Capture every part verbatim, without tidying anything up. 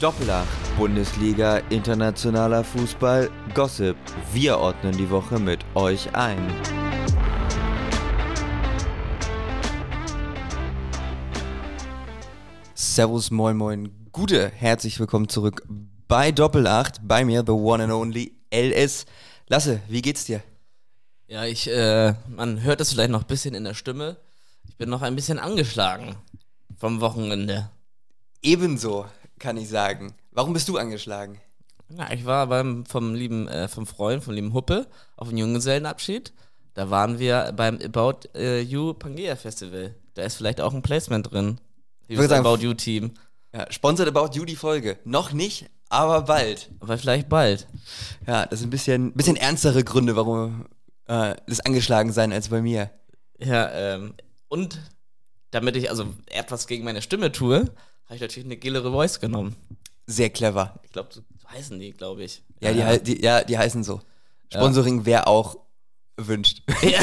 Doppelacht, Bundesliga, internationaler Fußball, Gossip. Wir ordnen die Woche mit euch ein. Servus, moin, moin, Gute, herzlich willkommen zurück bei Doppelacht. Bei mir, the one and only L S. Lasse, wie geht's dir? Ja, ich, äh, man hört es vielleicht noch ein bisschen in der Stimme. Ich bin noch ein bisschen angeschlagen vom Wochenende. Ebenso, kann ich sagen. Warum bist du angeschlagen? Ja, ich war beim, vom lieben, äh, vom Freund, vom lieben Huppe, auf dem Junggesellenabschied. Da waren wir beim About äh, You Pangea Festival. Da ist vielleicht auch ein Placement drin. Dieses sagen, About You Team. Ja, Sponsored About You die Folge. Noch nicht, aber bald. Aber vielleicht bald. Ja, das sind ein bisschen, bisschen ernstere Gründe, warum äh, das angeschlagen sein als bei mir. Ja, ähm, und damit ich also etwas gegen meine Stimme tue, habe ich natürlich eine gillere Voice genommen. Sehr clever. Ich glaube, so heißen die, glaube ich. Ja, die, hei- die, ja, die heißen so. Sponsoring ja. Wäre auch wünscht. Ja.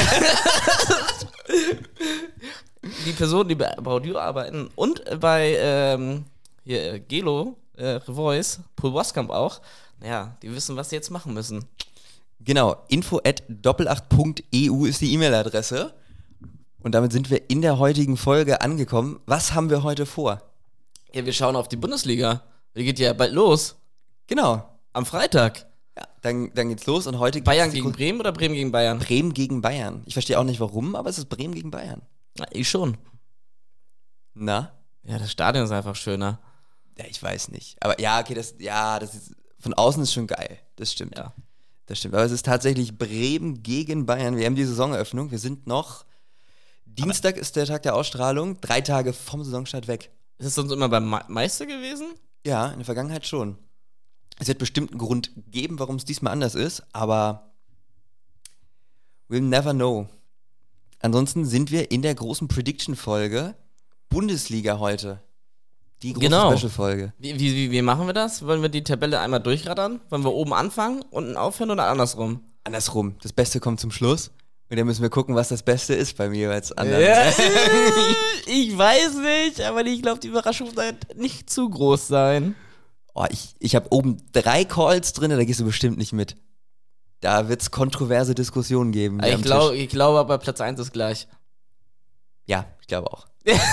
Die Personen, die bei About You arbeiten und bei ähm, hier äh, Gelo, äh, Revoice, Paul Waskamp auch, naja, die wissen, was sie jetzt machen müssen. Genau, info at doppelacht punkt e u ist die E-Mail-Adresse. Und damit sind wir in der heutigen Folge angekommen. Was haben wir heute vor? Ja, wir schauen auf die Bundesliga. Die geht ja bald los. Genau. Am Freitag. Ja, dann, dann geht's los und heute Bayern geht's gegen die- Bremen oder Bremen gegen Bayern? Bremen gegen Bayern. Ich verstehe auch nicht warum, aber es ist Bremen gegen Bayern. Na, ich schon. Na? Ja, das Stadion ist einfach schöner. Ja, ich weiß nicht. Aber ja, okay, das, ja, das ist, von außen ist schon geil. Das stimmt. Ja. Das stimmt. Aber es ist tatsächlich Bremen gegen Bayern. Wir haben die Saisoneröffnung. Wir sind noch, Dienstag ist der Tag der Ausstrahlung, drei Tage vom Saisonstart weg. Ist es sonst immer beim Me- Meister gewesen? Ja, in der Vergangenheit schon. Es wird bestimmt einen Grund geben, warum es diesmal anders ist, aber we'll never know. Ansonsten sind wir in der großen Prediction-Folge Bundesliga heute. Die große Genau. Special-Folge. Wie, wie, wie, wie machen wir das? Wollen wir die Tabelle einmal durchraddern? Wollen wir oben anfangen, unten aufhören oder andersrum? Andersrum. Das Beste kommt zum Schluss. Und dann müssen wir gucken, was das Beste ist bei mir als anderen. Ja, ich weiß nicht, aber ich glaube, die Überraschung wird nicht zu groß sein. Oh, ich ich habe oben drei Calls drin, da gehst du bestimmt nicht mit. Da wird es kontroverse Diskussionen geben. hier Ich am glaube, Tisch. ich glaube aber Platz eins ist gleich. Ja, ich glaube auch.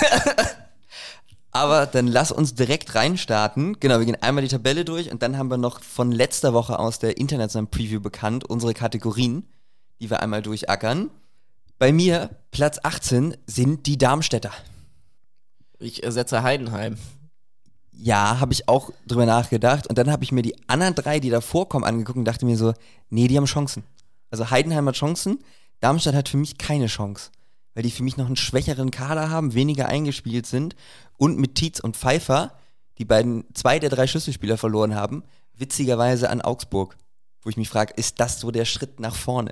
Aber dann lass uns direkt reinstarten. Genau, wir gehen einmal die Tabelle durch und dann haben wir noch von letzter Woche aus der internationalen Preview bekannt, unsere Kategorien, die wir einmal durchackern. Bei mir, Platz achtzehn, sind die Darmstädter. Ich ersetze Heidenheim. Ja, habe ich auch drüber nachgedacht. Und dann habe ich mir die anderen drei, die davor kommen, angeguckt und dachte mir so, nee, die haben Chancen. Also Heidenheim hat Chancen, Darmstadt hat für mich keine Chance. Weil die für mich noch einen schwächeren Kader haben, weniger eingespielt sind und mit Tietz und Pfeiffer, die beiden zwei der drei Schlüsselspieler verloren haben, witzigerweise an Augsburg. Wo ich mich frage, ist das so der Schritt nach vorne?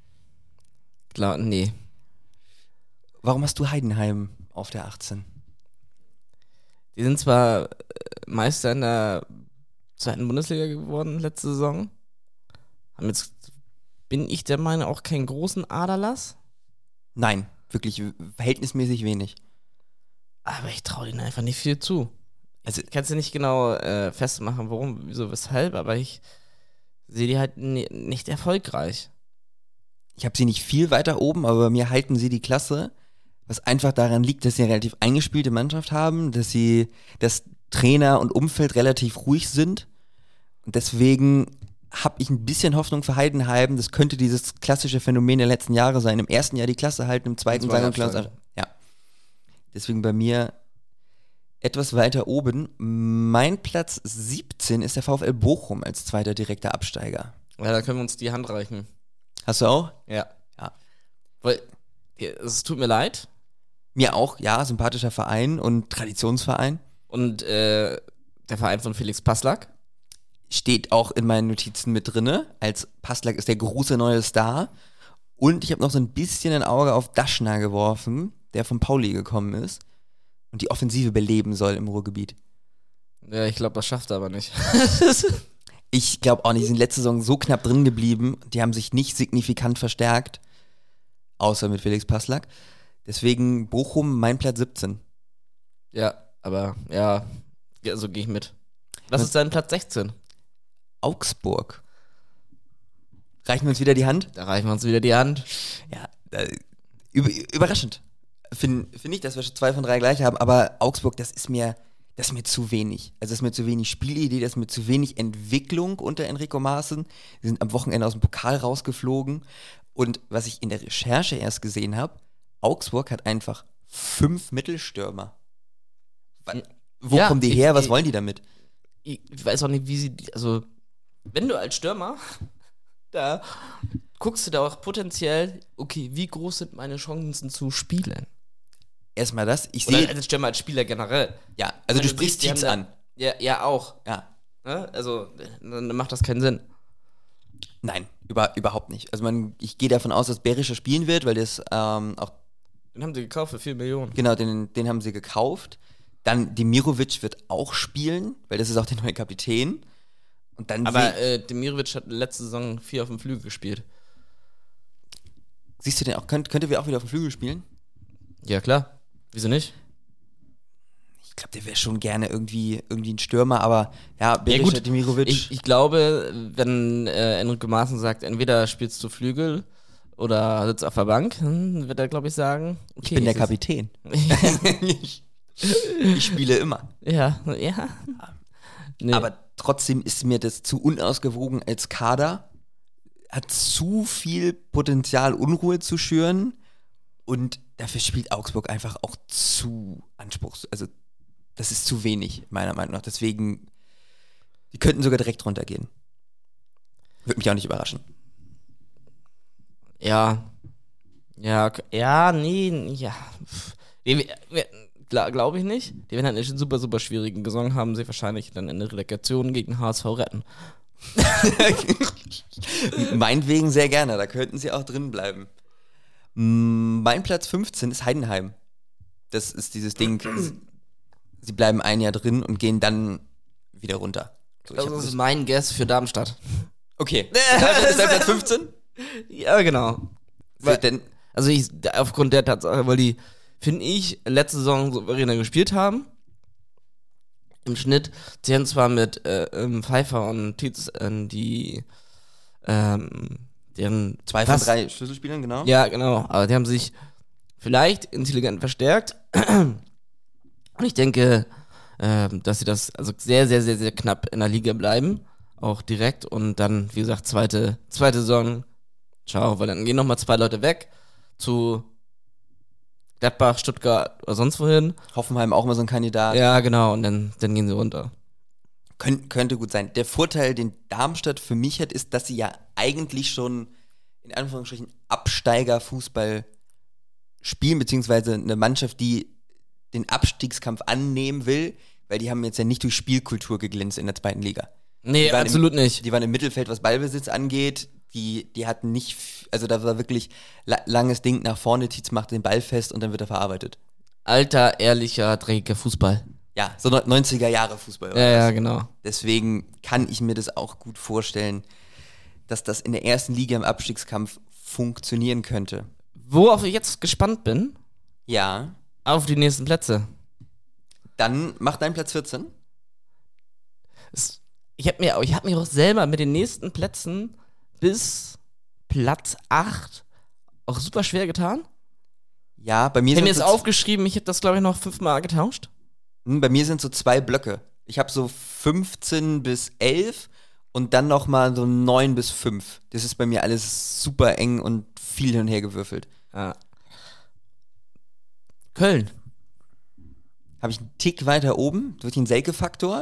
Klar, nee. Warum hast du Heidenheim auf der achtzehn? Die sind zwar äh, Meister in der zweiten Bundesliga geworden letzte Saison. Haben jetzt, bin ich der Meinung, auch keinen großen Aderlass. Nein, wirklich verhältnismäßig wenig. Aber ich traue denen einfach nicht viel zu. Also, Ich kann es nicht genau äh, festmachen, warum, wieso, weshalb, aber ich sehe die halt ni- nicht erfolgreich. ich habe sie nicht viel weiter oben, aber bei mir halten sie die Klasse, was einfach daran liegt, dass sie eine relativ eingespielte Mannschaft haben, dass sie, dass Trainer und Umfeld relativ ruhig sind. Und deswegen habe ich ein bisschen Hoffnung für Heidenheim. Das könnte dieses klassische Phänomen der letzten Jahre sein. Im ersten Jahr die Klasse halten, im zweiten Im sagen zweiten wir Klasse. absteigen. Ja. Deswegen bei mir etwas weiter oben. Mein Platz siebzehn ist der VfL Bochum als zweiter direkter Absteiger. Ja, da können wir uns die Hand reichen. Hast du auch? Ja. Ja. Weil, ja, es tut mir leid. Mir auch, ja, sympathischer Verein und Traditionsverein. Und äh, der Verein von Felix Passlack. Steht auch in meinen Notizen mit drinne. Als Passlack ist der große neue Star. Und ich habe noch so ein bisschen ein Auge auf Daschner geworfen, der von Pauli gekommen ist und die Offensive beleben soll im Ruhrgebiet. Ja, ich glaube, das schafft er aber nicht. Ich glaube auch nicht, die sind letzte Saison so knapp drin geblieben. Die haben sich nicht signifikant verstärkt. Außer mit Felix Passlack. Deswegen Bochum mein Platz siebzehn. Ja, aber ja, ja so gehe ich mit. Was ist dein Platz sechzehn? Augsburg. Reichen wir uns wieder die Hand? Da reichen wir uns wieder die Hand. Ja, äh, über, überraschend. Finde find ich, dass wir schon zwei von drei gleich haben, aber Augsburg, das ist mir, das ist mir zu wenig. Also das ist mir zu wenig Spielidee, das ist mir zu wenig Entwicklung unter Enrico Maaßen. Sie sind am Wochenende aus dem Pokal rausgeflogen. Und was ich in der Recherche erst gesehen habe, Augsburg hat einfach fünf Mittelstürmer. Wann, wo Ja, kommen die ich- her? Was ich- wollen die damit? Ich weiß auch nicht, wie sie, also, wenn du als Stürmer, da guckst du da auch potenziell, okay, wie groß sind meine Chancen zu spielen? Erstmal das. Ich Oder sehe, als Stürmer, als Spieler generell. ja, also Wenn du sprichst siehst, die Tietz haben an. da- Ja, ja, auch. Ja. Ne? Also, dann macht das keinen Sinn. Nein, über, überhaupt nicht. Also man, ich gehe davon aus, dass Berischer spielen wird, weil das ähm, auch, Den haben sie gekauft für vier Millionen. genau, den, den haben sie gekauft. Dann Demirovic wird auch spielen, weil das ist auch der neue Kapitän. Und dann Aber seh, äh, Demirovic hat letzte Saison vier auf dem Flügel gespielt. siehst du den auch, könnt, könnte wir auch wieder auf dem Flügel spielen? Ja, klar. Wieso nicht? Ich glaube, der wäre schon gerne irgendwie, irgendwie ein Stürmer, aber ja, Berischer, gut, Demirovic. Ich, ich glaube, wenn äh, Enrico Maaßen sagt, entweder spielst du Flügel oder sitzt auf der Bank, dann wird er, glaube ich, sagen, okay. ich bin der es ist- Kapitän. ich, ich spiele immer. Ja, ja. Nee. Aber trotzdem ist mir das zu unausgewogen als Kader, hat zu viel Potenzial, Unruhe zu schüren und dafür spielt Augsburg einfach auch zu anspruchsvoll. Also das ist zu wenig, meiner Meinung nach. Deswegen, die könnten sogar direkt runtergehen. Würde mich auch nicht überraschen. Ja. Ja, ok- ja, nee, ja. Pff. Die- wir- gla- Glaube ich nicht. Die werden halt eine super, super schwierigen Gesang haben, sie wahrscheinlich dann in der Relegation gegen H S V retten. Meinetwegen sehr gerne, da könnten sie auch drin bleiben. Mm, Mein Platz fünfzehn ist Heidenheim. Das ist dieses Ding, sie bleiben ein Jahr drin und gehen dann wieder runter. So, ich hab Das ist das- mein Guess für Darmstadt. okay, das ist dein Platz fünfzehn? Ja, genau. Weil, denn, Also ich, aufgrund der Tatsache, weil die, finde ich, letzte Saison souveräner gespielt haben. Im Schnitt. Sie haben zwar mit äh, ähm, Pfeiffer und Tietz äh, die ähm, deren zwei von fast- drei Schlüsselspielern, genau. Ja, genau. Aber die haben sich vielleicht intelligent verstärkt. Und ich denke, ähm, dass sie das also sehr, sehr, sehr, sehr knapp in der Liga bleiben. Auch direkt. Und dann, wie gesagt, zweite, zweite Saison. Ciao, weil dann gehen nochmal zwei Leute weg zu Gladbach, Stuttgart oder sonst wohin. Hoffenheim auch mal so ein Kandidat. Ja, genau. Und dann, dann gehen sie runter. Kön könnte gut sein. Der Vorteil, den Darmstadt für mich hat, ist, dass sie ja eigentlich schon in Anführungsstrichen Absteigerfußball spielen, beziehungsweise eine Mannschaft, die den Abstiegskampf annehmen will, weil die haben jetzt ja nicht durch Spielkultur geglänzt in der zweiten Liga. Nee, Die waren absolut im, nicht. Die waren im Mittelfeld, was Ballbesitz angeht. Die, die hatten nicht, f- also da war wirklich la langes Ding nach vorne, Tietz macht den Ball fest und dann wird er verarbeitet. Alter, ehrlicher, dreckiger Fußball. Ja, so neunziger Jahre Fußball. Ja, ja, genau. Deswegen kann ich mir das auch gut vorstellen, dass das in der ersten Liga im Abstiegskampf funktionieren könnte. Worauf ich jetzt gespannt bin, Ja, auf die nächsten Plätze. dann mach deinen Platz vierzehn. Es, ich habe mir, ich hab mir auch selber mit den nächsten Plätzen bis Platz acht auch super schwer getan. Ja, bei mir Ich habe sind mir jetzt so, aufgeschrieben, ich habe das, glaube ich, noch fünfmal getauscht. hm, bei mir sind so zwei Blöcke. Ich habe so fünfzehn bis elf und dann noch mal so neun bis fünf. Das ist bei mir alles super eng und viel hin und her gewürfelt. Ja. Köln. Habe ich einen Tick weiter oben, durch den Selke-Faktor.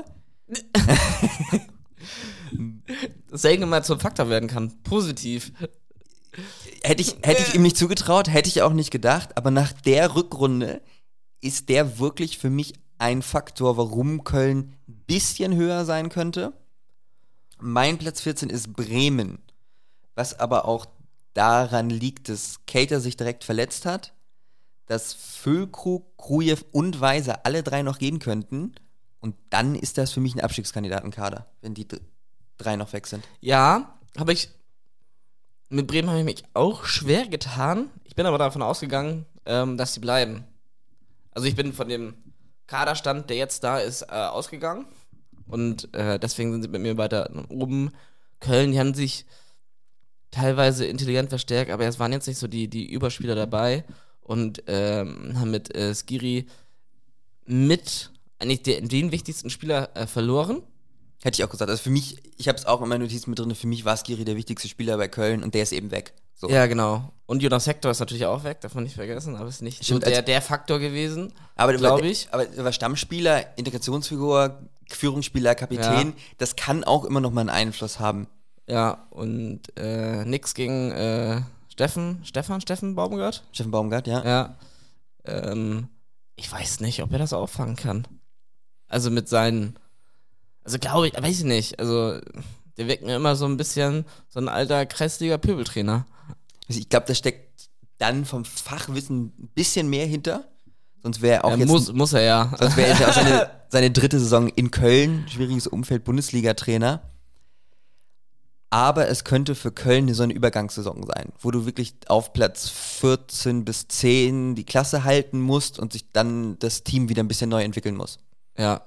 Dass Selke mal zum Faktor werden kann. Positiv. Hätte ich, hätte ich ihm nicht zugetraut, hätte ich auch nicht gedacht, aber nach der Rückrunde ist der wirklich für mich ein Faktor, warum Köln ein bisschen höher sein könnte. Mein Platz vierzehn ist Bremen, was aber auch daran liegt, dass Cater sich direkt verletzt hat, dass Füllkrug, Grujew und Weiser alle drei noch gehen könnten und dann ist das für mich ein Abstiegskandidatenkader, wenn die d- drei noch weg sind. Ja, habe ich. Mit Bremen habe ich mich auch schwer getan. Ich bin aber davon ausgegangen, ähm, dass sie bleiben. Also ich bin von dem Kaderstand, der jetzt da ist, äh, ausgegangen. Und äh, deswegen sind sie mit mir weiter oben. Köln, die haben sich teilweise intelligent verstärkt, aber es waren jetzt nicht so die, die Überspieler dabei und ähm, haben mit äh, Skiri mit eigentlich den, den wichtigsten Spieler äh, verloren. Hätte ich auch gesagt. Also für mich, ich habe es auch in meinen Notizen mit drin, für mich war Skiri der wichtigste Spieler bei Köln und der ist eben weg. So. Ja, genau. Und Jonas Hector ist natürlich auch weg, darf man nicht vergessen, aber ist nicht Stimmt, so der, als- der Faktor gewesen, Aber glaube ich. Aber er war Stammspieler, Integrationsfigur, Führungsspieler, Kapitän, Ja. das kann auch immer noch mal einen Einfluss haben. Ja, und äh, nix gegen äh, Steffen, Stefan, Steffen Baumgart. Steffen Baumgart, ja. Ja. Ähm, ich weiß nicht, ob er das auffangen kann. Also mit seinen, also glaube ich, weiß ich nicht, also der wirkt mir immer so ein bisschen so ein alter kreisliga Pöbeltrainer. Also ich glaube, da steckt dann vom Fachwissen ein bisschen mehr hinter. Sonst wäre auch Ja, jetzt muss, muss er ja. sonst wäre jetzt ja auch seine, seine dritte Saison in Köln, schwieriges Umfeld, Bundesliga-Trainer. Aber es könnte für Köln so eine Übergangssaison sein, wo du wirklich auf Platz vierzehn bis zehn die Klasse halten musst und sich dann das Team wieder ein bisschen neu entwickeln muss. Ja.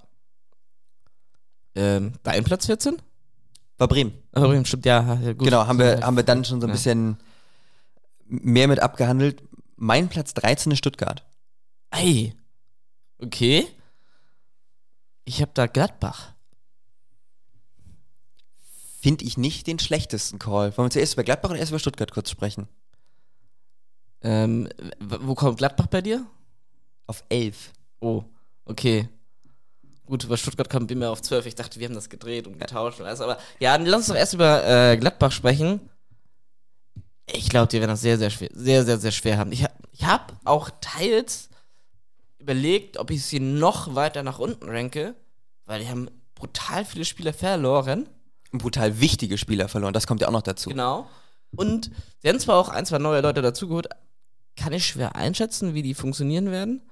Ähm, dein Platz vierzehn? War Bremen. Ach, Bremen, stimmt, ja, ja, gut. Genau, haben wir, haben wir dann schon so ein Ja. bisschen mehr mit abgehandelt. Mein Platz dreizehn ist Stuttgart. Ey. Okay. Ich hab da Gladbach. Finde ich nicht den schlechtesten Call. Wollen wir zuerst über Gladbach oder erst über Stuttgart kurz sprechen? Ähm, w- wo kommt Gladbach bei dir? Auf elf. Oh, okay. Gut, bei Stuttgart kam bei mir auf zwölf. Ich dachte, wir haben das gedreht und getauscht und alles. Aber ja, dann lass uns doch erst über äh, Gladbach sprechen. Ich glaube, die werden das sehr, sehr schwer, sehr, sehr, sehr schwer haben. Ich, ha- ich habe auch teils überlegt, ob ich sie noch weiter nach unten ranke, weil die haben brutal viele Spieler verloren. Brutal wichtige Spieler verloren, das kommt ja auch noch dazu. Genau. Und sie haben zwar auch ein, zwei neue Leute dazugeholt, kann ich schwer einschätzen, wie die funktionieren werden.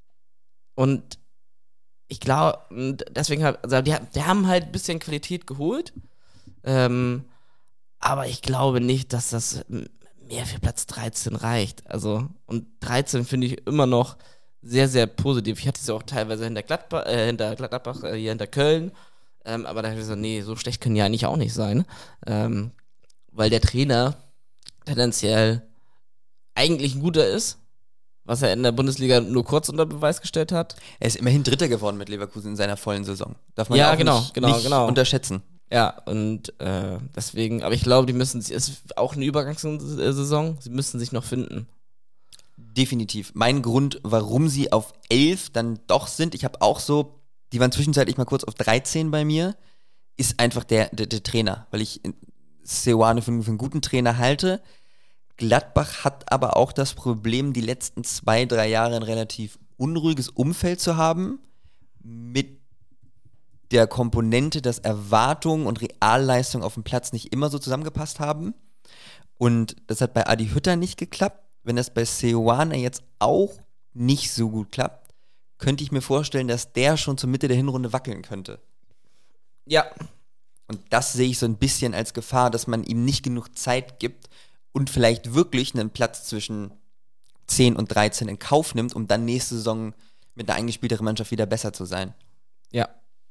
Und ich glaube, deswegen, hab, also die, die haben halt ein bisschen Qualität geholt. Ähm, aber ich glaube nicht, dass das mehr für Platz dreizehn reicht. Also, und dreizehn finde ich immer noch sehr, sehr positiv. Ich hatte sie auch teilweise hinter Gladbach, äh, hinter Gladbach, äh, hier hinter Köln. Ähm, aber da habe ich so, nee, so schlecht können die eigentlich auch nicht sein. Ähm, weil der Trainer tendenziell eigentlich ein guter ist, was er in der Bundesliga nur kurz unter Beweis gestellt hat. Er ist immerhin Dritter geworden mit Leverkusen in seiner vollen Saison. Darf man Ja, ja auch genau, nicht, genau, nicht genau. unterschätzen. Ja, und äh, deswegen, aber ich glaube, die müssen sich, es ist auch eine Übergangssaison, sie müssen sich noch finden. Definitiv. Mein Grund, warum sie auf elf dann doch sind, ich habe auch so, die waren zwischenzeitlich mal kurz auf dreizehn bei mir, ist einfach der, der, der Trainer, weil ich Seoane für, für einen guten Trainer halte. Gladbach hat aber auch das Problem, die letzten zwei, drei Jahre ein relativ unruhiges Umfeld zu haben, mit der Komponente, dass Erwartungen und Realleistung auf dem Platz nicht immer so zusammengepasst haben. Und das hat bei Adi Hütter nicht geklappt. Wenn das bei Seoane jetzt auch nicht so gut klappt, könnte ich mir vorstellen, dass der schon zur Mitte der Hinrunde wackeln könnte. Ja. Und das sehe ich so ein bisschen als Gefahr, dass man ihm nicht genug Zeit gibt und vielleicht wirklich einen Platz zwischen zehn und dreizehn in Kauf nimmt, um dann nächste Saison mit einer eingespielteren Mannschaft wieder besser zu sein. Ja.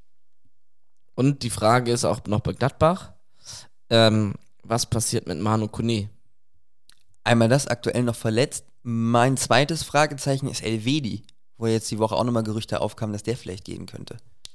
Und die Frage ist auch noch bei Gladbach, ähm, was passiert mit Manu Kone? Einmal das, aktuell noch verletzt. Mein zweites Fragezeichen ist Elvedi, wo jetzt die Woche auch nochmal Gerüchte aufkamen, dass der vielleicht gehen könnte.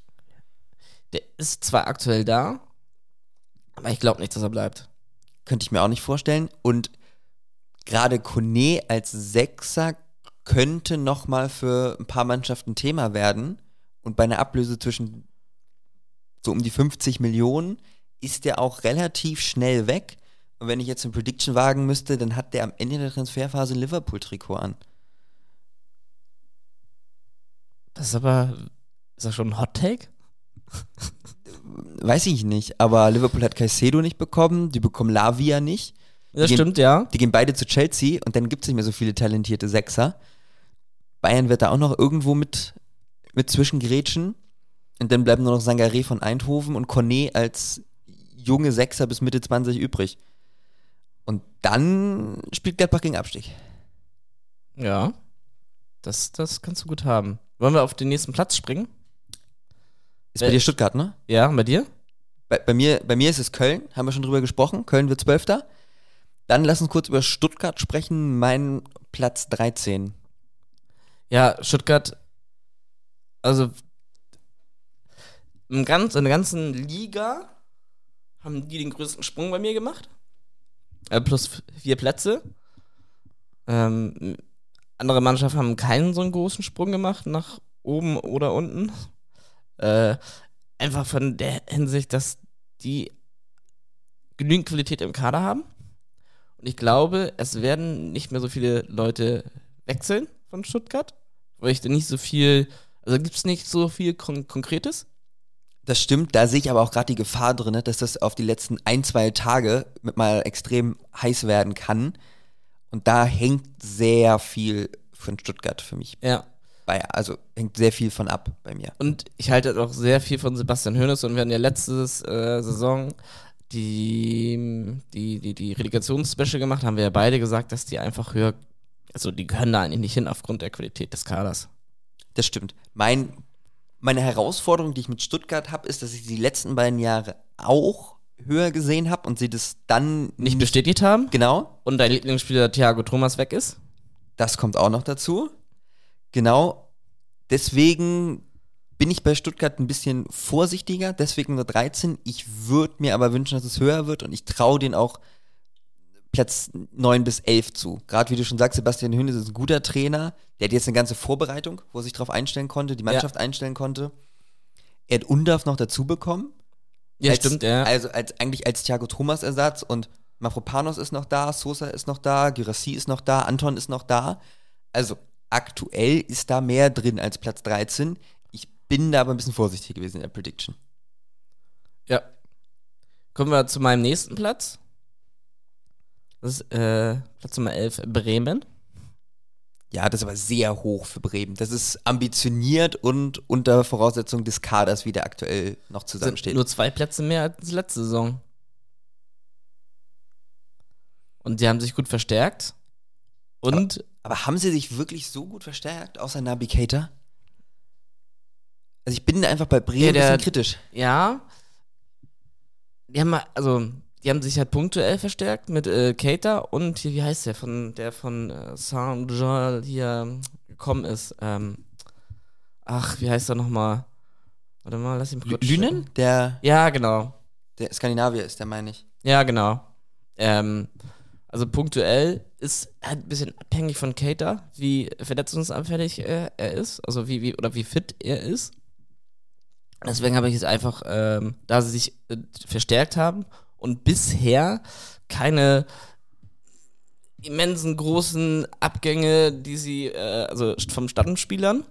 Der ist zwar aktuell da, aber ich glaube nicht, dass er bleibt. Könnte ich mir auch nicht vorstellen. Und gerade Kone als Sechser könnte nochmal für ein paar Mannschaften Thema werden. Und bei einer Ablöse zwischen so um die fünfzig Millionen ist der auch relativ schnell weg. Und wenn ich jetzt eine Prediction wagen müsste, dann hat der am Ende der Transferphase ein Liverpool-Trikot an. Das ist aber, ist das schon ein Hot-Take? Weiß ich nicht, aber Liverpool hat Caicedo nicht bekommen, die bekommen Lavia nicht. Das Die stimmt, ja. Die gehen beide zu Chelsea und dann gibt es nicht mehr so viele talentierte Sechser. Bayern wird da auch noch irgendwo mit, mit zwischengrätschen. Und dann bleiben nur noch Sangaré von Eindhoven und Kone als junge Sechser bis Mitte zwanzig übrig. Und dann spielt Gladbach gegen Abstieg. Ja. Das, das kannst du gut haben. Wollen wir auf den nächsten Platz springen? Ist bei dir Stuttgart, ne? Ja, und bei dir? Bei, bei, mir, bei mir ist es Köln, haben wir schon drüber gesprochen. Köln wird Zwölfter. Dann lass uns kurz über Stuttgart sprechen. Mein Platz dreizehn. Ja, Stuttgart, also im ganz, in der ganzen Liga haben die den größten Sprung bei mir gemacht. Äh, plus vier Plätze. Ähm, andere Mannschaften haben keinen so einen großen Sprung gemacht, nach oben oder unten. Äh, einfach von der Hinsicht, dass die genügend Qualität im Kader haben. Und ich glaube, es werden nicht mehr so viele Leute wechseln von Stuttgart, weil ich da nicht so viel, also gibt es nicht so viel Kon- Konkretes. Das stimmt, da sehe ich aber auch gerade die Gefahr drin, dass das auf die letzten ein, zwei Tage mit mal extrem heiß werden kann. Und da hängt sehr viel von Stuttgart für mich Ja. bei, also hängt sehr viel von ab bei mir. Und ich halte auch sehr viel von Sebastian Hoeneß und wir hatten ja letzte äh, Saison die, die, die, die Relegationsspecial gemacht, haben wir ja beide gesagt, dass die einfach höher, also die können da eigentlich nicht hin aufgrund der Qualität des Kaders. Das stimmt. Mein, meine Herausforderung, die ich mit Stuttgart habe, ist, dass ich die letzten beiden Jahre auch höher gesehen habe und sie das dann Nicht bestätigt haben Genau, und dein Lieblingsspieler Thiago Thomas weg ist. das kommt auch noch dazu. Genau, deswegen bin ich bei Stuttgart ein bisschen vorsichtiger, deswegen nur dreizehn. Ich würde mir aber wünschen, dass es höher wird und ich traue denen auch Platz neun bis elf zu. Gerade wie du schon sagst, Sebastian Hoeneß ist ein guter Trainer. Der hat jetzt eine ganze Vorbereitung, wo er sich darauf einstellen konnte, die Mannschaft ja. einstellen konnte. Er hat Undorf noch dazu bekommen. Ja, als, stimmt, ja. Also als, eigentlich als Thiago Thomas Ersatz und Mafropanos ist noch da, Sosa ist noch da, Guirassy ist noch da, Anton ist noch da. Also aktuell ist da mehr drin als Platz dreizehn. Ich bin da aber ein bisschen vorsichtig gewesen in der Prediction. Ja. Kommen wir zu meinem nächsten Platz. Das ist äh, Platz Nummer elf, Bremen. Ja, das ist aber sehr hoch für Bremen. Das ist ambitioniert und unter Voraussetzung des Kaders, wie der aktuell noch zusammensteht. Sind nur zwei Plätze mehr als letzte Saison. Und die haben sich gut verstärkt. Und aber, aber haben sie sich wirklich so gut verstärkt, außer Naby Keita? Also ich bin einfach bei Bremen ja, der, ein bisschen kritisch. Ja. Die haben mal, also die haben sich halt punktuell verstärkt mit äh, Keita und hier, wie heißt der, von der von äh, Saint-Jean hier gekommen ist. Ähm, ach, wie heißt der nochmal? Warte mal, lass ihn kurz. Lünen? Der, ja, genau. Der Skandinavier ist, der meine ich. Ja, genau. Ähm, also punktuell ist halt ein bisschen abhängig von Keita, wie verletzungsanfällig äh, er ist, also wie, wie, oder wie fit er ist. Deswegen habe ich jetzt einfach, ähm, da sie sich äh, verstärkt haben und bisher keine immensen großen Abgänge, die sie, äh, also vom Stammspielern.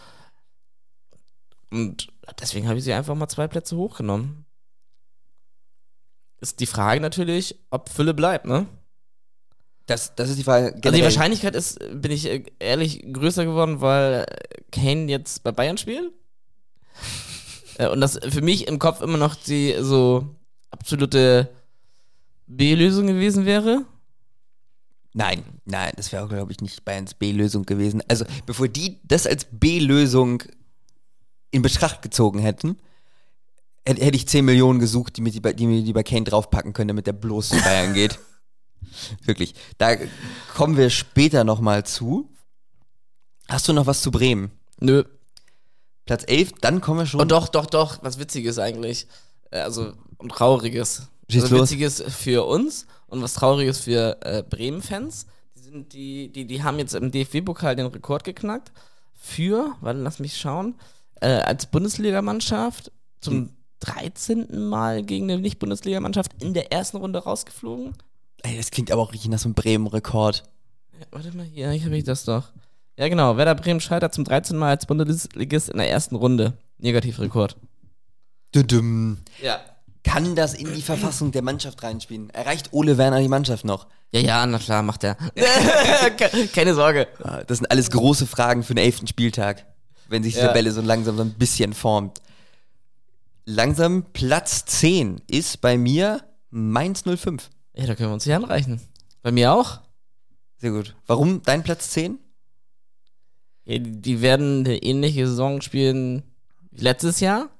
Und deswegen habe ich sie einfach mal zwei Plätze hochgenommen. Ist die Frage natürlich, ob Fülle bleibt, ne? Das, das ist die Frage. Generell. Also die Wahrscheinlichkeit ist, bin ich ehrlich, größer geworden, weil Kane jetzt bei Bayern spielt. Und das für mich im Kopf immer noch die so absolute B-Lösung gewesen wäre. Nein, nein, das wäre, glaube ich, nicht Bayerns B-Lösung gewesen. Also, bevor die das als B-Lösung in Betracht gezogen hätten, hätte hätt ich zehn Millionen gesucht, die mir die, die, die bei Kane draufpacken können, damit der bloß zu Bayern geht. Wirklich. Da kommen wir später nochmal zu. Hast du noch was zu Bremen? Nö. Platz elf, dann kommen wir schon. Oh, doch, doch, doch. Was Witziges eigentlich. Also, und Trauriges. Schieß also los. Witziges für uns und was Trauriges für äh, Bremen-Fans. Die, sind, die, die, die haben jetzt im D F B-Pokal den Rekord geknackt. Für, warte, lass mich schauen, äh, als Bundesligamannschaft zum hm. dreizehnten Mal gegen eine Nicht-Bundesligamannschaft in der ersten Runde rausgeflogen. Ey, das klingt aber auch richtig nach so einem Bremen-Rekord. Ja, warte mal, hier, hier habe ich das doch. Ja, genau. Werder Bremen scheitert zum dreizehnten Mal als Bundesligist in der ersten Runde. Negativrekord. Düdüm. Ja. Kann das in die Verfassung der Mannschaft reinspielen? Erreicht Ole Werner die Mannschaft noch? Ja, ja, na klar, macht er. Keine Sorge. Das sind alles große Fragen für den elften Spieltag, wenn sich die ja. Tabelle so langsam so ein bisschen formt. Langsam Platz zehn ist bei mir Mainz null fünf. Ja, da können wir uns hier anreichen. Bei mir auch. Sehr gut. Warum dein Platz zehn? Ja, die werden eine ähnliche Saison spielen wie letztes Jahr.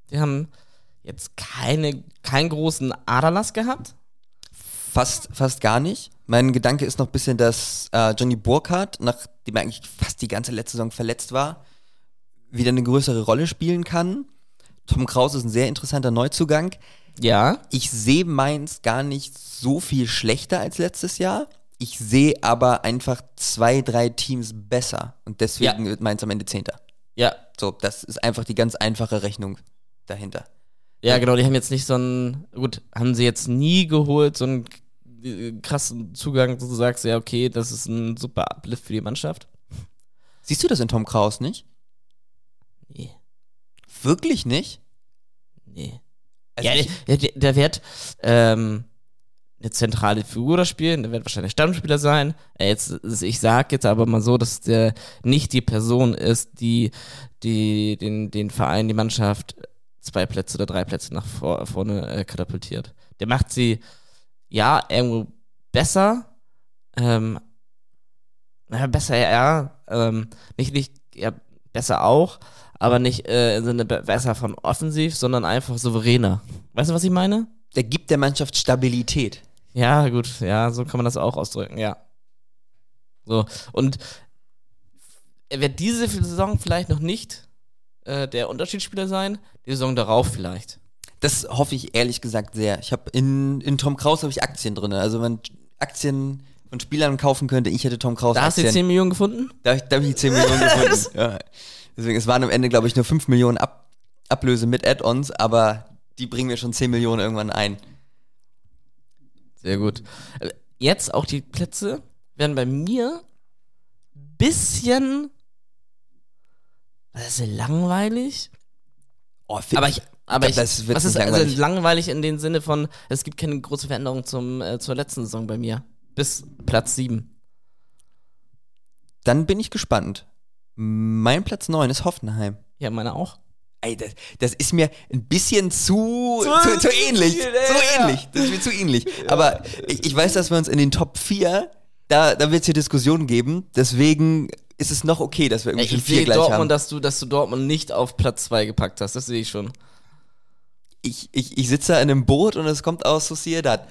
Die haben jetzt keine, keinen großen Aderlass gehabt. Fast, fast gar nicht. Mein Gedanke ist noch ein bisschen, dass äh, Johnny Burkhardt, nachdem er eigentlich fast die ganze letzte Saison verletzt war, wieder eine größere Rolle spielen kann. Tom Kraus ist ein sehr interessanter Neuzugang. Ja. Ich sehe Mainz gar nicht so viel schlechter als letztes Jahr. Ich sehe aber einfach zwei, drei Teams besser. Und deswegen Ja. wird Mainz am Ende Zehnter. Ja. So, das ist einfach die ganz einfache Rechnung dahinter. Ja, genau, die haben jetzt nicht so einen, gut, haben sie jetzt nie geholt, so einen äh, krassen Zugang, wo du sagst, ja, okay, das ist ein super Uplift für die Mannschaft. Siehst du das in Tom Kraus nicht? Nee. Wirklich nicht? Nee. Also ja, ich, der, der, der wird ähm, eine zentrale Figur da spielen, der wird wahrscheinlich Stammspieler sein. Äh, jetzt, ich sag jetzt aber mal so, dass der nicht die Person ist, die, die den, den Verein, die Mannschaft zwei Plätze oder drei Plätze nach vor, vorne äh, katapultiert. Der macht sie, ja, irgendwo besser, ähm, naja, besser, ja, ähm, nicht, nicht, ja, besser auch, aber nicht äh, im Sinne be- besser von offensiv, sondern einfach souveräner. Weißt du, was ich meine? der gibt der Mannschaft Stabilität. Ja, gut, ja, so kann man das auch ausdrücken, ja. So, und er wird diese Saison vielleicht noch nicht äh, der Unterschiedsspieler sein, die Saison darauf vielleicht. Das hoffe ich ehrlich gesagt sehr. Ich habe in, in Tom Kraus habe ich Aktien drin. Also wenn man Aktien von Spielern kaufen könnte, ich hätte Tom Kraus Da hast du Aktien. die zehn Millionen gefunden? Da, da habe ich die zehn Millionen gefunden. Ja. Deswegen, es waren am Ende, glaube ich, nur fünf Millionen Ab Ablöse mit Add-ons, aber die bringen mir schon zehn Millionen irgendwann ein. Sehr gut. Äh, Jetzt auch die Plätze werden bei mir bisschen, das ist langweilig. Oh, find, Aber ich, aber ich, glaub, das wird was ist nicht langweilig? langweilig. Also langweilig in dem Sinne von, es gibt keine große Veränderung zum, äh, zur letzten Saison bei mir. Bis Platz sieben. Dann bin ich gespannt. Mein Platz neun ist Hoffenheim. Ja, meine auch. Ey, das, das ist mir ein bisschen zu, Zu zu, zu ähnlich. viel, Zu ja. ähnlich. Das ist mir zu ähnlich. Aber ich, ich weiß, dass wir uns in den Top vier, da, da wird es hier Diskussionen geben. Deswegen ist es noch okay, dass wir irgendwie schon Ich vier sehe gleich Dortmund, haben. dass du, dass du Dortmund nicht auf Platz zwei gepackt hast. Das sehe ich schon. Ich, ich, ich sitze da in einem Boot und es kommt aus Sociedad.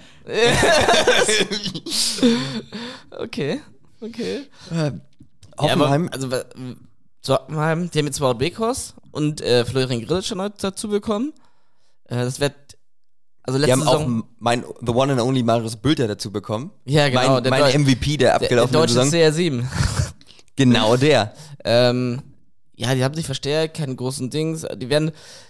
Okay, okay. Äh, Ja, aber, Hoffenheim, also wa- so, Hoffenheim, die haben jetzt Wout Weghorst und äh, Florian Grillitsch schon dazu bekommen. Äh, das wird, also die letzte haben auch Saison, mein The One and Only Marius Bülter dazu bekommen. ja genau, mein der, mein Deu- M V P der der, der abgelaufenen deutsche Saison. C R sieben. Genau der. ähm, ja, die haben sich verstärkt, keine großen Dings. Die werden,